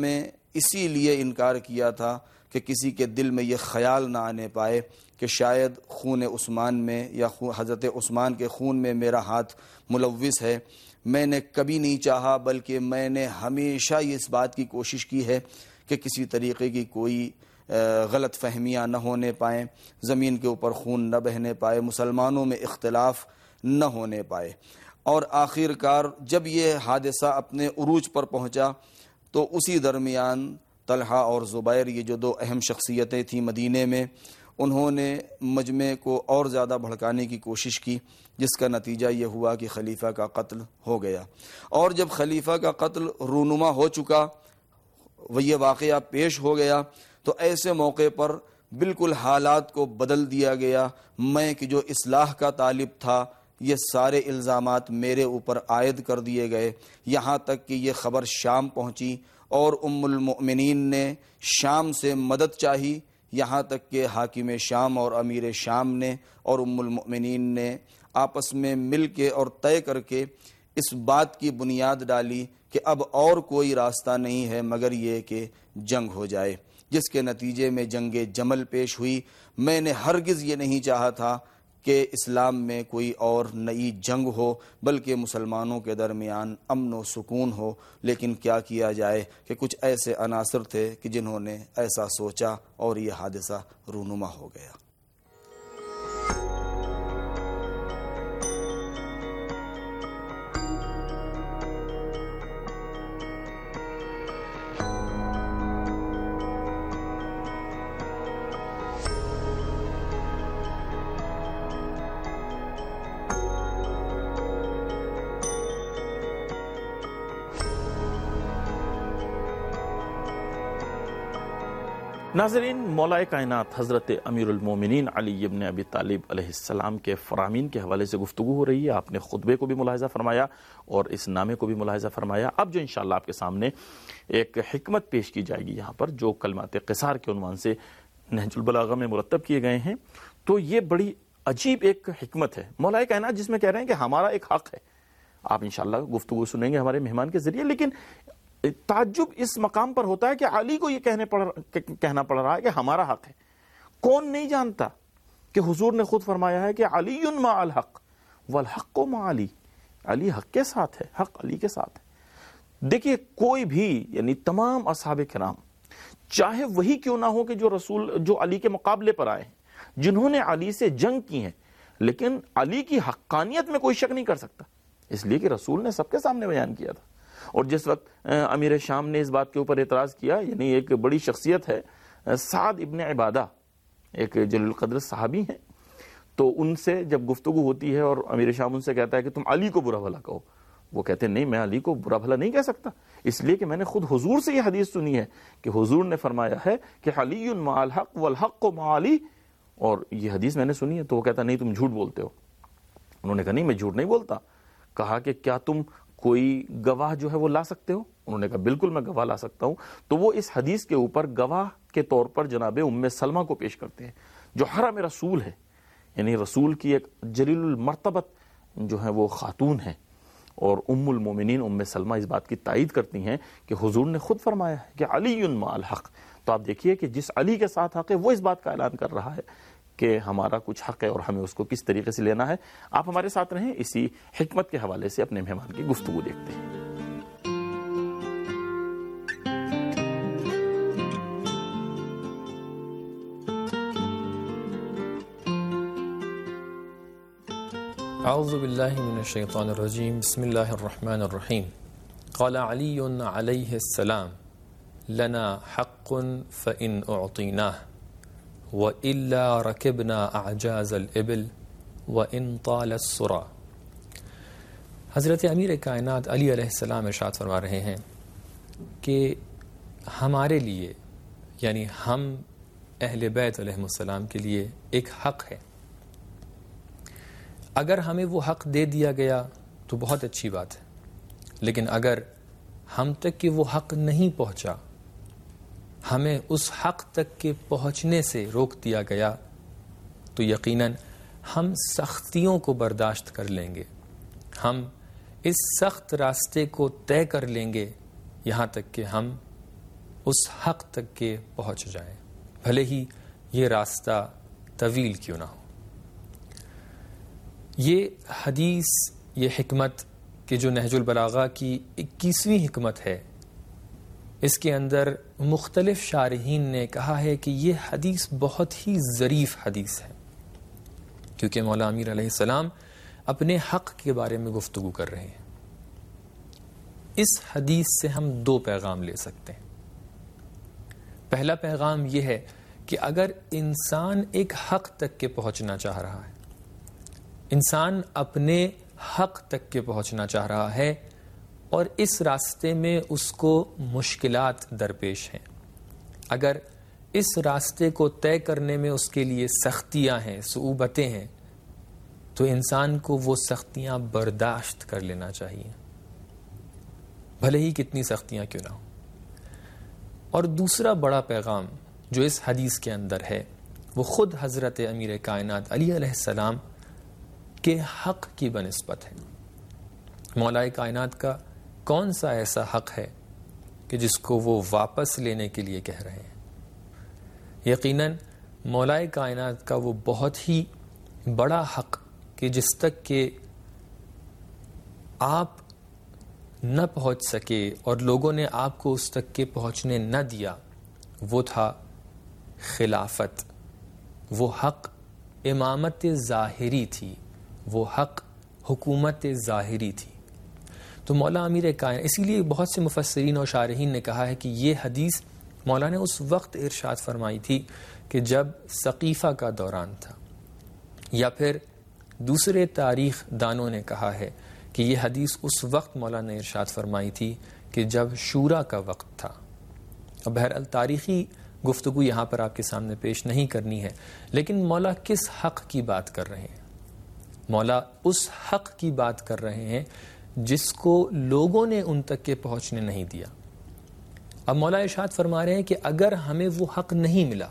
اسی لیے انکار کیا تھا کہ کسی کے دل میں یہ خیال نہ آنے پائے کہ شاید خون عثمان میں یا حضرت عثمان کے خون میں میرا ہاتھ ملوث ہے۔ میں نے کبھی نہیں چاہا، بلکہ میں نے ہمیشہ اس بات کی کوشش کی ہے کہ کسی طریقے کی کوئی غلط فہمیاں نہ ہونے پائیں، زمین کے اوپر خون نہ بہنے پائے، مسلمانوں میں اختلاف نہ ہونے پائے۔ اور آخر کار جب یہ حادثہ اپنے عروج پر پہنچا تو اسی درمیان طلحہ اور زبیر، یہ جو دو اہم شخصیتیں تھیں مدینے میں، انہوں نے مجمع کو اور زیادہ بھڑکانے کی کوشش کی، جس کا نتیجہ یہ ہوا کہ خلیفہ کا قتل ہو گیا۔ اور جب خلیفہ کا قتل رونما ہو چکا، وہ یہ واقعہ پیش ہو گیا، تو ایسے موقع پر بالکل حالات کو بدل دیا گیا۔ میں کہ جو اصلاح کا طالب تھا، یہ سارے الزامات میرے اوپر عائد کر دیے گئے، یہاں تک کہ یہ خبر شام پہنچی اور ام المؤمنین نے شام سے مدد چاہی، یہاں تک کہ حاکم شام اور امیر شام نے اور ام المؤمنین نے آپس میں مل کے اور طے کر کے اس بات کی بنیاد ڈالی کہ اب اور کوئی راستہ نہیں ہے مگر یہ کہ جنگ ہو جائے، جس کے نتیجے میں جنگ جمل پیش ہوئی۔ میں نے ہرگز یہ نہیں چاہا تھا کہ اسلام میں کوئی اور نئی جنگ ہو، بلکہ مسلمانوں کے درمیان امن و سکون ہو، لیکن کیا کیا جائے کہ کچھ ایسے عناصر تھے کہ جنہوں نے ایسا سوچا اور یہ حادثہ رونما ہو گیا۔ ناظرین، مولا کائنات حضرت امیر المومنین علی ابن ابی طالب علیہ السلام کے فرامین کے حوالے سے گفتگو ہو رہی ہے۔ آپ نے خطبے کو بھی ملاحظہ فرمایا اور اس نامے کو بھی ملاحظہ فرمایا۔ اب جو انشاءاللہ آپ کے سامنے ایک حکمت پیش کی جائے گی یہاں پر، جو کلمات قصار کے عنوان سے نہج البلاغہ میں مرتب کیے گئے ہیں، تو یہ بڑی عجیب ایک حکمت ہے مولا کائنات، جس میں کہہ رہے ہیں کہ ہمارا ایک حق ہے۔ آپ انشاءاللہ گفتگو سنیں گے ہمارے مہمان کے ذریعے، لیکن تعجب اس مقام پر ہوتا ہے کہ علی کو یہ کہنے پڑ کہنا پڑ رہا ہے کہ ہمارا حق ہے۔ کون نہیں جانتا کہ حضور نے خود فرمایا ہے کہ علی مع الحق والحق مع علی، علی حق کے ساتھ ہے، حق علی کے ساتھ ہے۔ دیکھیے، کوئی بھی یعنی تمام اصحاب کرام، چاہے وہی کیوں نہ ہو کہ جو رسول جو علی کے مقابلے پر آئے ہیں، جنہوں نے علی سے جنگ کی ہے، لیکن علی کی حقانیت میں کوئی شک نہیں کر سکتا، اس لیے کہ رسول نے سب کے سامنے بیان کیا تھا۔ اور جس وقت امیر شام نے اس بات کے اوپر اعتراض کیا، یعنی ایک بڑی شخصیت ہے سعد ابن عبادہ، ایک جلیل القدر صحابی ہیں، تو ان سے جب گفتگو ہوتی ہے اور امیر شام ان سے کہتا ہے کہ تم علی کو برا بھلا کہو، وہ کہتے ہیں نہیں، میں علی کو برا بھلا نہیں کہہ سکتا، اس لیے کہ میں نے خود حضور سے یہ حدیث سنی ہے کہ حضور نے فرمایا ہے کہ علی مع الحق والحق مع علی، اور یہ حدیث میں نے سنی ہے۔ تو وہ کہتا نہیں، تم جھوٹ بولتے ہو۔ انہوں نے کہا نہیں، میں جھوٹ نہیں بولتا۔ کہا کہ کیا تم کوئی گواہ جو ہے وہ لا سکتے ہو؟ انہوں نے کہا بالکل میں گواہ لا سکتا ہوں۔ تو وہ اس حدیث کے اوپر گواہ کے طور پر جناب ام سلمہ کو پیش کرتے ہیں، جو حرم رسول ہے، یعنی رسول کی ایک جلیل المرتبت جو ہے وہ خاتون ہے، اور ام المومنین ام سلمہ اس بات کی تائید کرتی ہیں کہ حضور نے خود فرمایا ہے کہ علی مع الحق۔ تو آپ دیکھیے کہ جس علی کے ساتھ حق ہے، وہ اس بات کا اعلان کر رہا ہے کہ ہمارا کچھ حق ہے اور ہمیں اس کو کس طریقے سے لینا ہے۔ آپ ہمارے ساتھ رہیں، اسی حکمت کے حوالے سے اپنے مہمان کی گفتگو دیکھتے ہیں۔ اعوذ باللہ من الشیطان الرجیم، بسم اللہ الرحمن الرحیم۔ قال علی علیہ السلام لنا حق فإن اعطیناہ وَإِلَّا رَكِبْنَا أَعْجَازَ الْإِبِلِ وَإِن طَالَ السُّرَى۔ حضرت امیر کائنات علی علیہ السلام ارشاد فرما رہے ہیں کہ ہمارے لیے، یعنی ہم اہل بیت علیہ السلام کے لیے ایک حق ہے۔ اگر ہمیں وہ حق دے دیا گیا تو بہت اچھی بات ہے، لیکن اگر ہم تک کہ وہ حق نہیں پہنچا، ہمیں اس حق تک کے پہنچنے سے روک دیا گیا، تو یقیناً ہم سختیوں کو برداشت کر لیں گے، ہم اس سخت راستے کو طے کر لیں گے، یہاں تک کہ ہم اس حق تک کے پہنچ جائیں، بھلے ہی یہ راستہ طویل کیوں نہ ہو۔ یہ حدیث، یہ حکمت کہ جو نہج البلاغہ کی اکیسویں حکمت ہے، اس کے اندر مختلف شارحین نے کہا ہے کہ یہ حدیث بہت ہی ظریف حدیث ہے، کیونکہ مولا امیر علیہ السلام اپنے حق کے بارے میں گفتگو کر رہے ہیں۔ اس حدیث سے ہم دو پیغام لے سکتے ہیں۔ پہلا پیغام یہ ہے کہ اگر انسان ایک حق تک کے پہنچنا چاہ رہا ہے، انسان اپنے حق تک کے پہنچنا چاہ رہا ہے اور اس راستے میں اس کو مشکلات درپیش ہیں، اگر اس راستے کو طے کرنے میں اس کے لیے سختیاں ہیں، صعوبتیں ہیں، تو انسان کو وہ سختیاں برداشت کر لینا چاہیے، بھلے ہی کتنی سختیاں کیوں نہ ہوں۔ اور دوسرا بڑا پیغام جو اس حدیث کے اندر ہے وہ خود حضرت امیر کائنات علی علیہ السلام کے حق کی بنسبت ہے۔ مولا کائنات کا کون سا ایسا حق ہے کہ جس کو وہ واپس لینے کے لیے کہہ رہے ہیں؟ یقیناً مولا کائنات کا وہ بہت ہی بڑا حق کہ جس تک کہ آپ نہ پہنچ سکے اور لوگوں نے آپ کو اس تک کے پہنچنے نہ دیا، وہ تھا خلافت۔ وہ حق امامت ظاہری تھی، وہ حق حکومت ظاہری تھی۔ تو مولا امیر کائنات، اسی لیے بہت سے مفسرین اور شارحین نے کہا ہے کہ یہ حدیث مولا نے اس وقت ارشاد فرمائی تھی کہ جب ثقیفہ کا دوران تھا، یا پھر دوسرے تاریخ دانوں نے کہا ہے کہ یہ حدیث اس وقت مولا نے ارشاد فرمائی تھی کہ جب شورا کا وقت تھا۔ اب بہرحال تاریخی گفتگو یہاں پر آپ کے سامنے پیش نہیں کرنی ہے، لیکن مولا کس حق کی بات کر رہے ہیں؟ مولا اس حق کی بات کر رہے ہیں جس کو لوگوں نے ان تک کے پہنچنے نہیں دیا۔ اب مولا ارشاد فرما رہے ہیں کہ اگر ہمیں وہ حق نہیں ملا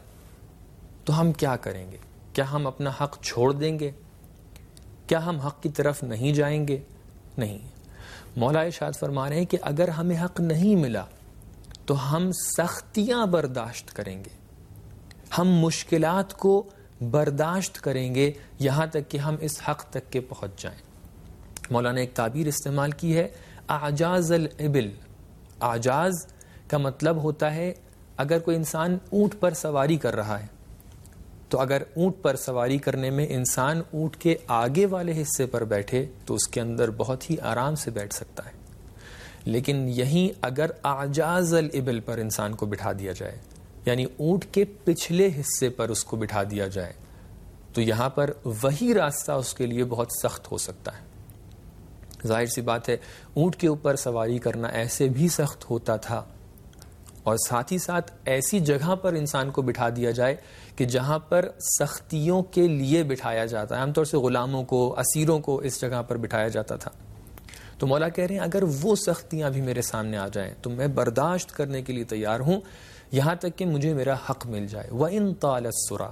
تو ہم کیا کریں گے؟ کیا ہم اپنا حق چھوڑ دیں گے؟ کیا ہم حق کی طرف نہیں جائیں گے؟ نہیں، مولا ارشاد فرما رہے ہیں کہ اگر ہمیں حق نہیں ملا تو ہم سختیاں برداشت کریں گے، ہم مشکلات کو برداشت کریں گے یہاں تک کہ ہم اس حق تک کے پہنچ جائیں۔ مولا نے ایک تعبیر استعمال کی ہے، اعجاز الابل۔ اعجاز کا مطلب ہوتا ہے اگر کوئی انسان اونٹ پر سواری کر رہا ہے تو اگر اونٹ پر سواری کرنے میں انسان اونٹ کے آگے والے حصے پر بیٹھے تو اس کے اندر بہت ہی آرام سے بیٹھ سکتا ہے، لیکن یہیں اگر اعجاز الابل پر انسان کو بٹھا دیا جائے، یعنی اونٹ کے پچھلے حصے پر اس کو بٹھا دیا جائے، تو یہاں پر وہی راستہ اس کے لیے بہت سخت ہو سکتا ہے۔ ظاہر سی بات ہے، اونٹ کے اوپر سواری کرنا ایسے بھی سخت ہوتا تھا، اور ساتھ ہی ساتھ ایسی جگہ پر انسان کو بٹھا دیا جائے کہ جہاں پر سختیوں کے لیے بٹھایا جاتا ہے، عام طور سے غلاموں کو، اسیروں کو اس جگہ پر بٹھایا جاتا تھا۔ تو مولا کہہ رہے ہیں اگر وہ سختیاں بھی میرے سامنے آ جائیں تو میں برداشت کرنے کے لیے تیار ہوں، یہاں تک کہ مجھے میرا حق مل جائے۔ وَإِن طَالَ السُّرَى،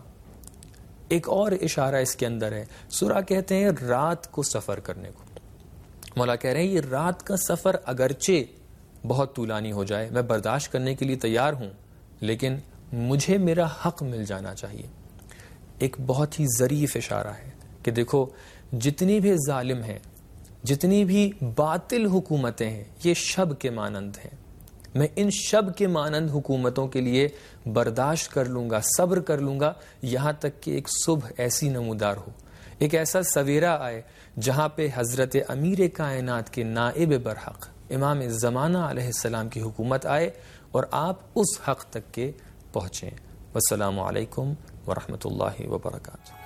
ایک اور اشارہ اس کے اندر ہے، سورہ کہتے ہیں رات کو سفر کرنے کو۔ مولا کہہ رہے ہیں یہ رات کا سفر اگرچہ بہت طولانی ہو جائے، میں برداشت کرنے کے لیے تیار ہوں، لیکن مجھے میرا حق مل جانا چاہیے۔ ایک بہت ہی ظریف اشارہ ہے کہ دیکھو جتنی بھی ظالم ہیں، جتنی بھی باطل حکومتیں ہیں، یہ شب کے مانند ہیں۔ میں ان شب کے مانند حکومتوں کے لیے برداشت کر لوں گا، صبر کر لوں گا، یہاں تک کہ ایک صبح ایسی نمودار ہو، ایک ایسا سویرا آئے جہاں پہ حضرت امیر کائنات کے نائب برحق امام زمانہ علیہ السلام کی حکومت آئے اور آپ اس حق تک کے پہنچیں۔ والسلام علیکم ورحمۃ اللہ وبرکاتہ۔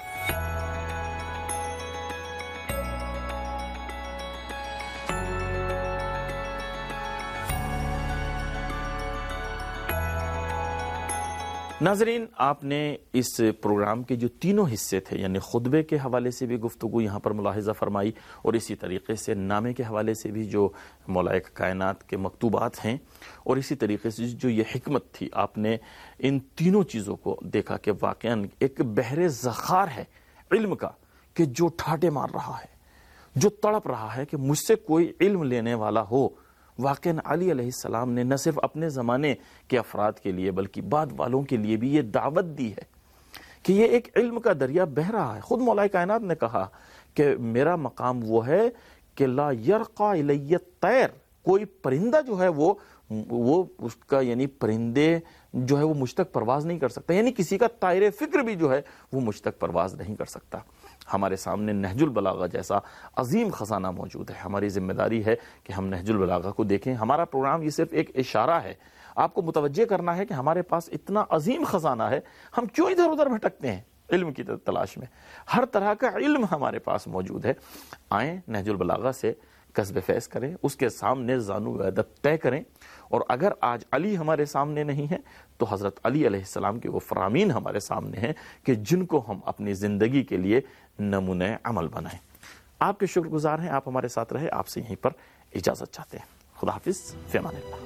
ناظرین، آپ نے اس پروگرام کے جو تینوں حصے تھے، یعنی خطبے کے حوالے سے بھی گفتگو یہاں پر ملاحظہ فرمائی، اور اسی طریقے سے نامے کے حوالے سے بھی جو مولا کائنات کے مکتوبات ہیں، اور اسی طریقے سے جو یہ حکمت تھی، آپ نے ان تینوں چیزوں کو دیکھا کہ واقعاً ایک بحر ذخار ہے علم کا کہ جو ٹھاٹے مار رہا ہے، جو تڑپ رہا ہے کہ مجھ سے کوئی علم لینے والا ہو، واقعاً علی علیہ السلام نے نہ صرف اپنے زمانے کے افراد کے لیے بلکہ بعد والوں کے لیے بھی یہ دعوت دی ہے کہ یہ ایک علم کا دریا بہہ رہا ہے. خود مولا کائنات نے کہا کہ میرا مقام وہ ہے کہ لا یرقا الی الطیر، کوئی پرندہ جو ہے وہ وہ اس کا یعنی پرندے جو ہے وہ مجھ تک پرواز نہیں کر سکتا، یعنی کسی کا طائر فکر بھی جو ہے وہ مجھ تک پرواز نہیں کر سکتا. ہمارے سامنے نہج البلاغہ جیسا عظیم خزانہ موجود ہے. ہماری ذمہ داری ہے کہ ہم نہج البلاغہ کو دیکھیں. ہمارا پروگرام یہ صرف ایک اشارہ ہے، آپ کو متوجہ کرنا ہے کہ ہمارے پاس اتنا عظیم خزانہ ہے، ہم کیوں ادھر ادھر بھٹکتے ہیں علم کی تلاش میں. ہر طرح کا علم ہمارے پاس موجود ہے. آئیں نہج البلاغہ سے کسب فیض کریں، اس کے سامنے زانو ادب طے کریں. اور اگر آج علی ہمارے سامنے نہیں ہے تو حضرت علی علیہ السلام کے وہ فرامین ہمارے سامنے ہیں کہ جن کو ہم اپنی زندگی کے لیے نمونہ عمل بنائیں. آپ کے شکر گزار ہیں، آپ ہمارے ساتھ رہے. آپ سے یہیں پر اجازت چاہتے ہیں. خدا حافظ، فی امان اللہ.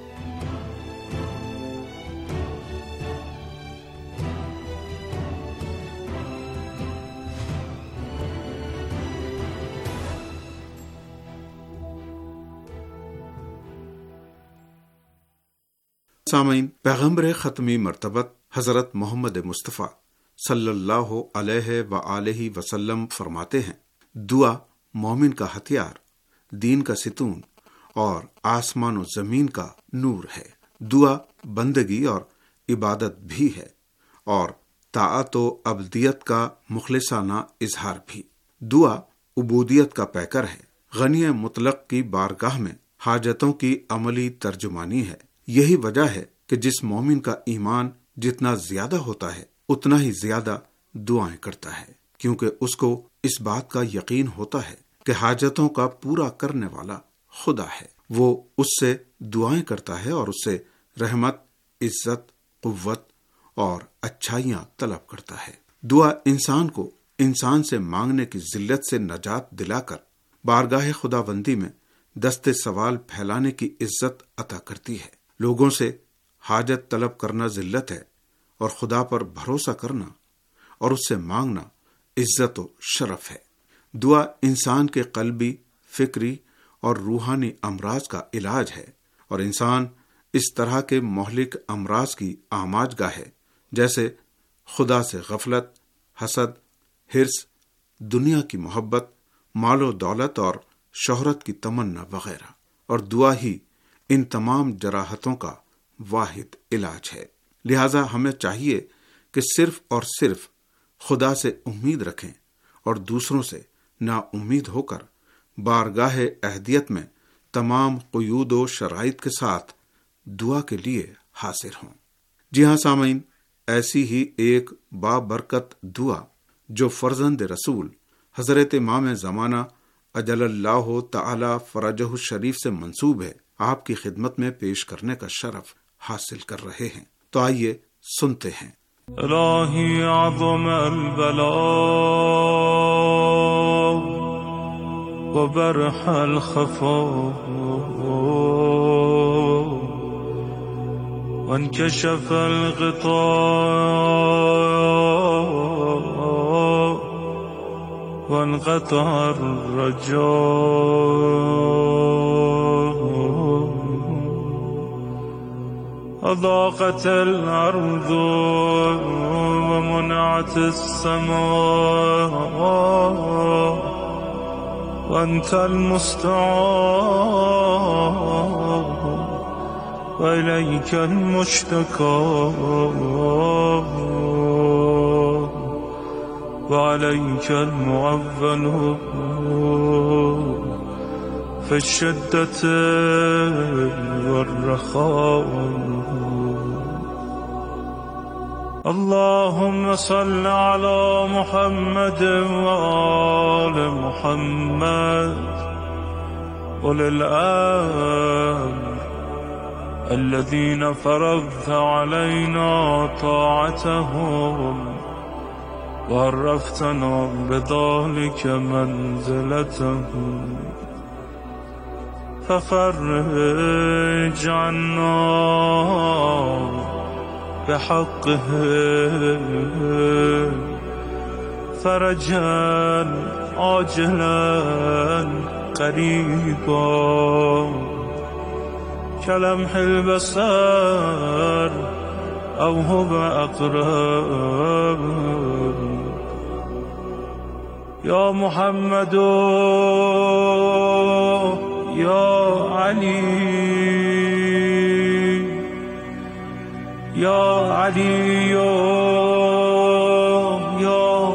سامعین، پیغمبر ختمی مرتبت حضرت محمد مصطفیٰ صلی اللہ علیہ وآلہ وسلم فرماتے ہیں، دعا مومن کا ہتھیار، دین کا ستون اور آسمان و زمین کا نور ہے. دعا بندگی اور عبادت بھی ہے اور طاعت و عبدیت کا مخلصانہ اظہار بھی. دعا عبودیت کا پیکر ہے، غنی مطلق کی بارگاہ میں حاجتوں کی عملی ترجمانی ہے. یہی وجہ ہے کہ جس مومن کا ایمان جتنا زیادہ ہوتا ہے اتنا ہی زیادہ دعائیں کرتا ہے، کیونکہ اس کو اس بات کا یقین ہوتا ہے کہ حاجتوں کا پورا کرنے والا خدا ہے. وہ اس سے دعائیں کرتا ہے اور اس سے رحمت، عزت، قوت اور اچھائیاں طلب کرتا ہے. دعا انسان کو انسان سے مانگنے کی ذلت سے نجات دلا کر بارگاہ خداوندی میں دست سوال پھیلانے کی عزت عطا کرتی ہے. لوگوں سے حاجت طلب کرنا ذلت ہے اور خدا پر بھروسہ کرنا اور اس سے مانگنا عزت و شرف ہے. دعا انسان کے قلبی، فکری اور روحانی امراض کا علاج ہے اور انسان اس طرح کے مہلک امراض کی آماج گاہ ہے جیسے خدا سے غفلت، حسد، حرص، دنیا کی محبت، مال و دولت اور شہرت کی تمنا وغیرہ. اور دعا ہی ان تمام جراحتوں کا واحد علاج ہے. لہذا ہمیں چاہیے کہ صرف اور صرف خدا سے امید رکھیں اور دوسروں سے نا امید ہو کر بارگاہ اہدیت میں تمام قیود و شرائط کے ساتھ دعا کے لیے حاضر ہوں. جی ہاں سامعین، ایسی ہی ایک بابرکت دعا جو فرزند رسول حضرت امام زمانہ اجل اللہ تعالی فرجہ الشریف سے منسوب ہے، آپ کی خدمت میں پیش کرنے کا شرف حاصل کر رہے ہیں. تو آئیے سنتے ہیں. الہی عظم البلاء وبرح الخفاء وانكشف الغطاء وانقطع الرجاء أضاقت الأرض ومنعت السماء وأنت المستعان وإليك المشتكى وعليك المعول في الشدة والرخاء. اللهم صل على محمد وآل محمد أولي الأمر الذين فرضت علينا طاعتهم وعرفتنا بذلك منزلتهم ففرج عنا بحقه فرجا عاجلا قريبا كلمح البصر أو هو أقرب يا محمد يا علي يا علي يا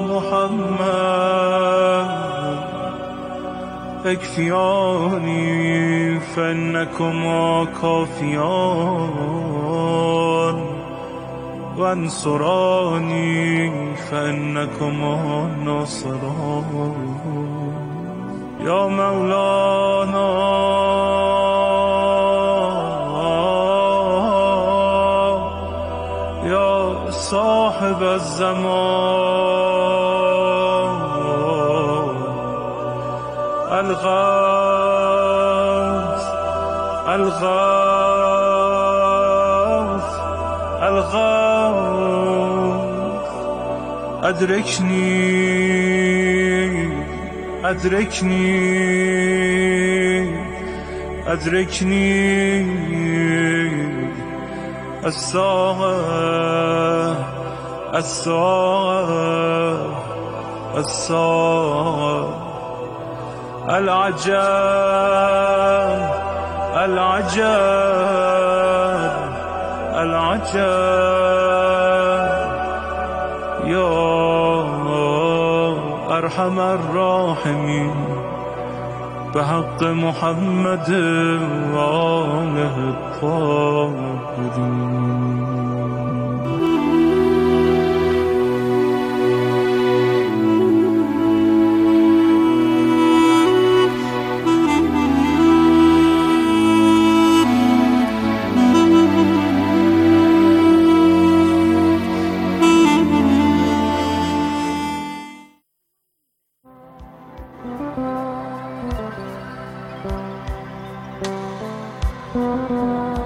محمد اكفياني فإنكما كافيان وانصراني فإنكما ناصران يا مولانا يا صاحب الزمان الغوث الغوث الغوث أدركني أدركني أدركني الساعة الساعة الساعة العجب العجب العجب يا أرحم الراحمين بحق محمد وآله الطاهرين. Thank you.